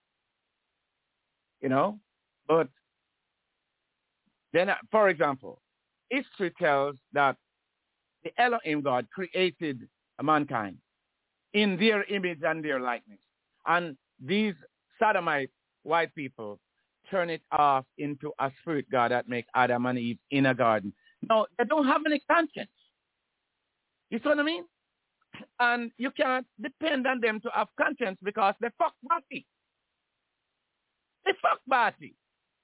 you know, but then, for example, history tells that the Elohim God created mankind in their image and their likeness. And these sodomite white people turn it off into a spirit God that make Adam and Eve in a garden. No, they don't have any conscience. You see what I mean? And you can't depend on them to have conscience because they fuck body. They fuck body.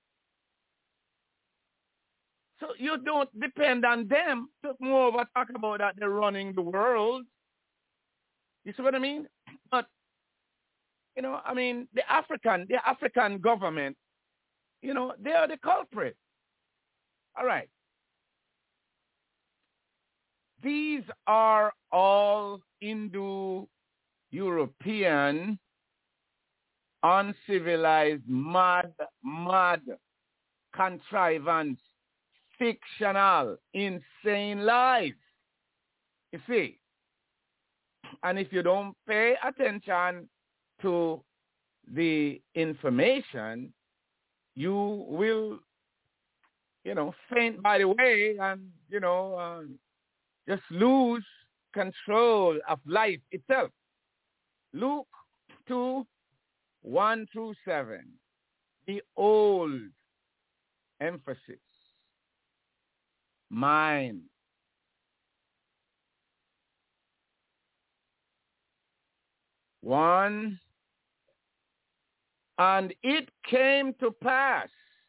So you don't depend on them to moreover talk about that they're running the world. You see what I mean? But, you know, I mean, the African, the African government, you know, they are the culprit. All right. These are all Indo-European uncivilized, mad, mad, contrivance, fictional, insane lies. You see? And if you don't pay attention to the information, you will, you know, faint by the way and, you know, uh, just lose control of life itself. Luke two, one through seven, the old emphasis, mind. One, and it came to pass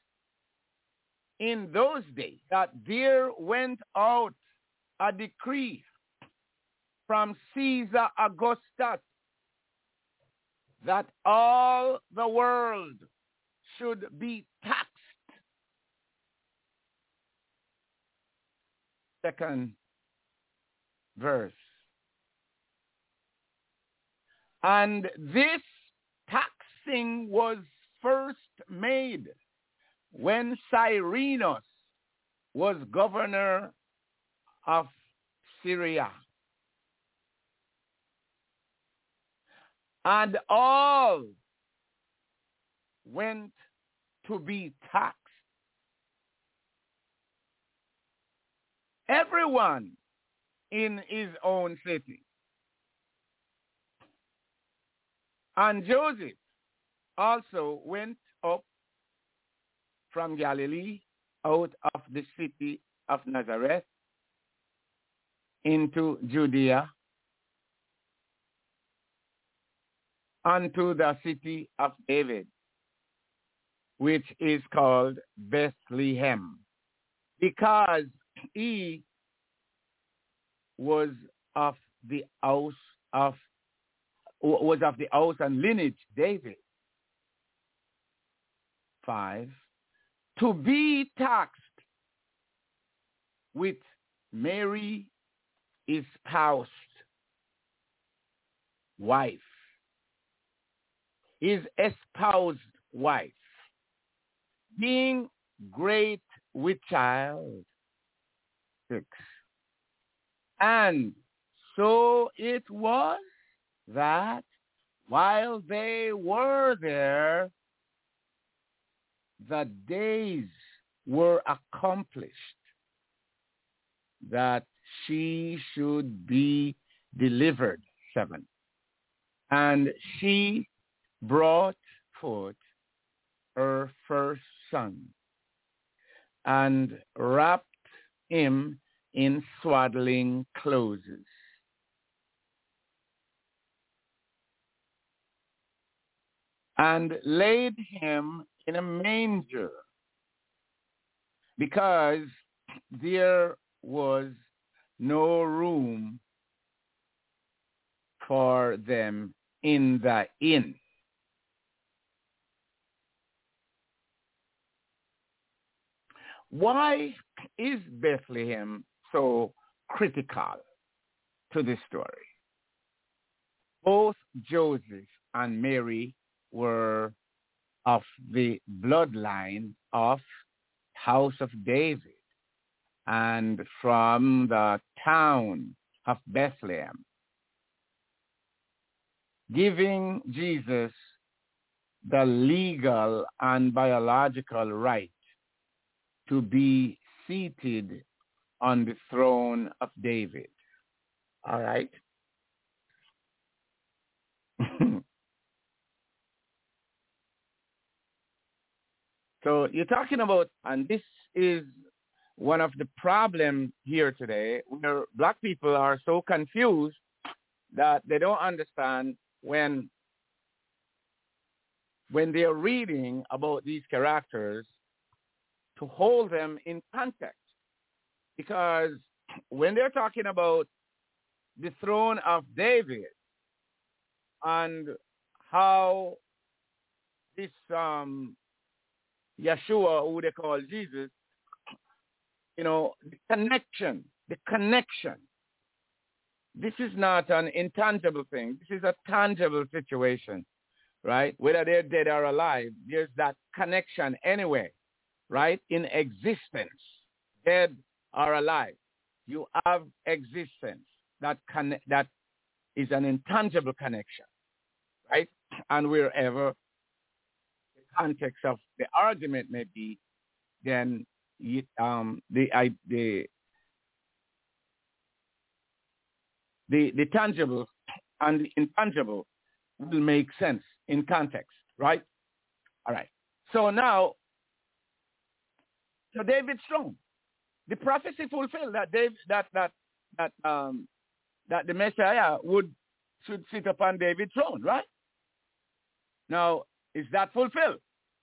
in those days that there went out a decree from Caesar Augustus that all the world should be taxed. Second verse. And this taxing was first made when Cyrenius was governor of Syria. And all went to be taxed. Everyone in his own city. And Joseph also went up from Galilee out of the city of Nazareth into Judea unto the city of David, which is called Bethlehem, because he was of the house of was of the house and lineage David. Five, to be taxed with Mary, his espoused wife, his espoused wife, being great with child. Six. And so it was that while they were there, the days were accomplished that she should be delivered. Seven. And she brought forth her first son and wrapped him in swaddling clothes and laid him in a manger, because there was no room for them in the inn. Why is Bethlehem so critical to this story? Both Joseph and Mary were of the bloodline of House of David and from the town of Bethlehem, giving Jesus the legal and biological right to be seated on the throne of David. All right? So you're talking about, and this is one of the problems here today, where black people are so confused that they don't understand when, when they're reading about these characters, to hold them in context. Because when they're talking about the throne of David and how this um, Yeshua, who they call Jesus, you know, the connection, the connection. This is not an intangible thing. This is a tangible situation. right? Whether they're dead or alive, there's that connection anyway, right? In existence, dead or alive, you have existence. That conne- that is an intangible connection, right? And wherever the context of the argument may be, then it, um, the, I, the the the tangible and the intangible will make sense in context, right? All right. So now, so David's throne, the prophecy fulfilled that Dave that that that um that the Messiah would should sit upon David's throne, right? Now, is that fulfilled?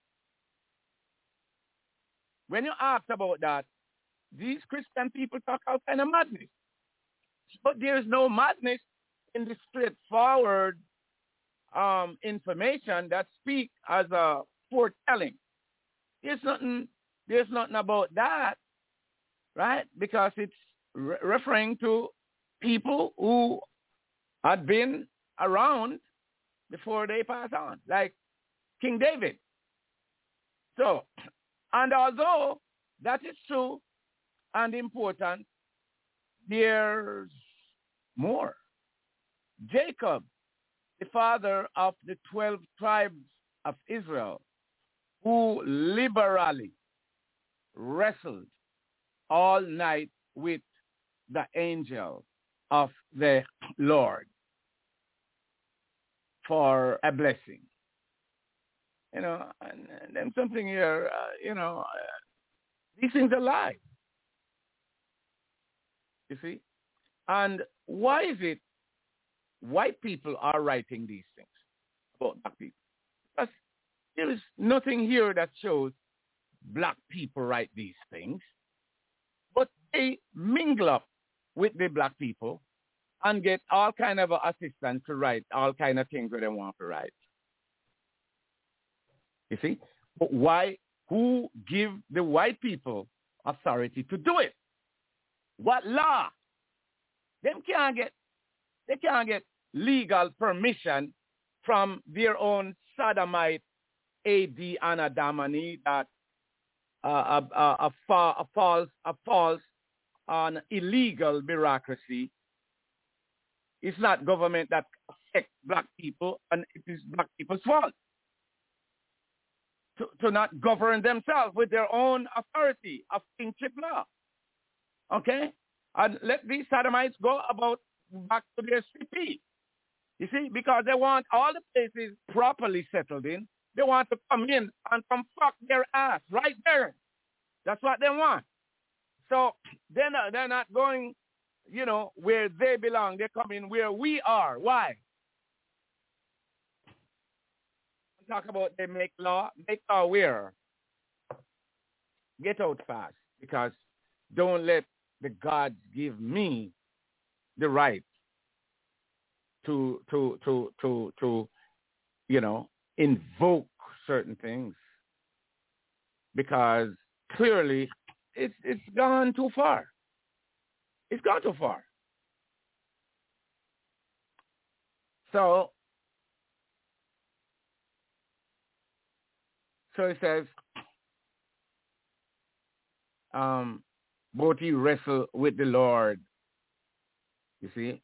When you ask about that, these Christian people talk all kind of madness. But there is no madness in the straightforward um, information that speak as a foretelling. There's nothing, there's nothing about that, right? Because it's re- referring to people who had been around before they pass on, like King David. So, and although that is true and important, there's more. Jacob, the father of the twelve tribes of Israel, who liberally wrestled all night with the angel of the Lord for a blessing. You know, and, and then something here, uh, you know, uh, these things are lies. You see? And why is it white people are writing these things about black people? Because there is nothing here that shows black people write these things, but they mingle up with the black people and get all kind of assistance to write all kind of things that they want to write. You see? But why? Who give the white people authority to do it? What law? Them can't get, they can't get legal permission from their own sodomite A D and Adamani that uh, a, a, a, fa- a false, a false, an illegal bureaucracy. It's not government that affects black people, and it is black people's fault to, to not govern themselves with their own authority of kingship law. Okay? And let these sodomites go about back to their C P. You see, because they want all the places properly settled in. They want to come in and come fuck their ass right there. That's what they want. So they're not, they're not going, you know, where they belong. They come in where we are. Why? Talk about they make law. Make law where? Get out fast. Because don't let the gods give me the right to to to to to you know invoke certain things, because clearly it's it's gone too far. It's gone too far. So so it says um both he wrestled with the Lord, you see,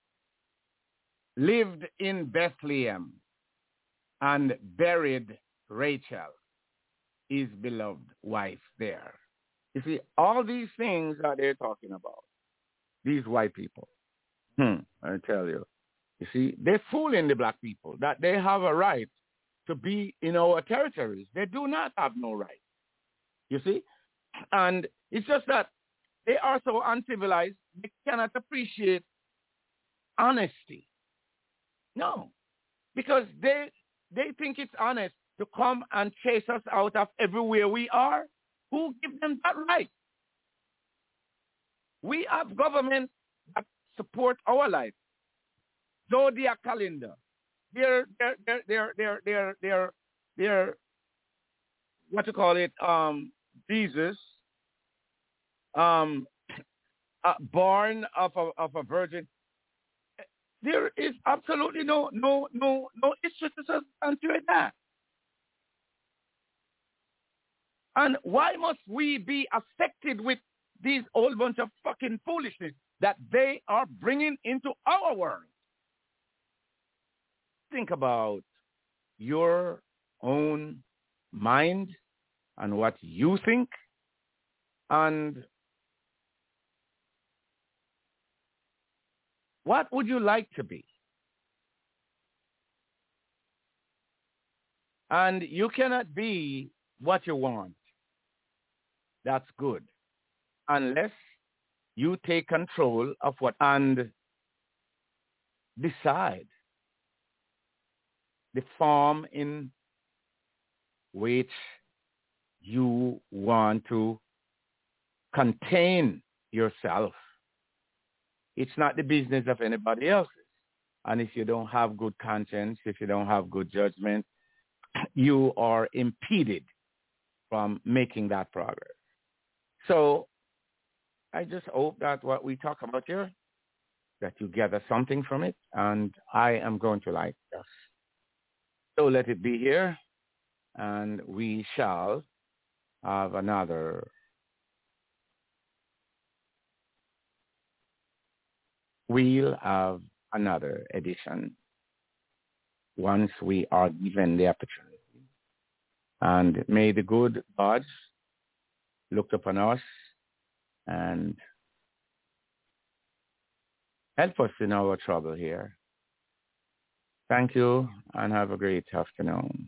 lived in Bethlehem and buried Rachel, his beloved wife, there. You see, all these things that they're talking about, these white people, hmm, I tell you, you see, they're fooling the black people that they have a right to be in our territories. They do not have no right, you see. And it's just that they are so uncivilized, they cannot appreciate honesty. No, because they they think it's honest to come and chase us out of everywhere we are. Who give them that right? We have government that support our life. Zodiac calendar. They're they're they're they're they're they're they're, they're what you call it, um Jesus, um uh, born of a of a virgin. There is absolutely no no no no history to substantiate that. And why must we be affected with these whole bunch of fucking foolishness that they are bringing into our world? Think about your own mind and what you think, and what would you like to be? And you cannot be what you want. That's good. Unless you take control of what and decide the form in which you want to contain yourself. It's not the business of anybody else's. And if you don't have good conscience, if you don't have good judgment, you are impeded from making that progress. So I just hope that what we talk about here, that you gather something from it, and I am going to like this. So let it be here, and we shall have another we'll have another edition once we are given the opportunity. And may the good God look upon us and help us in our trouble here. Thank you, and have a great afternoon.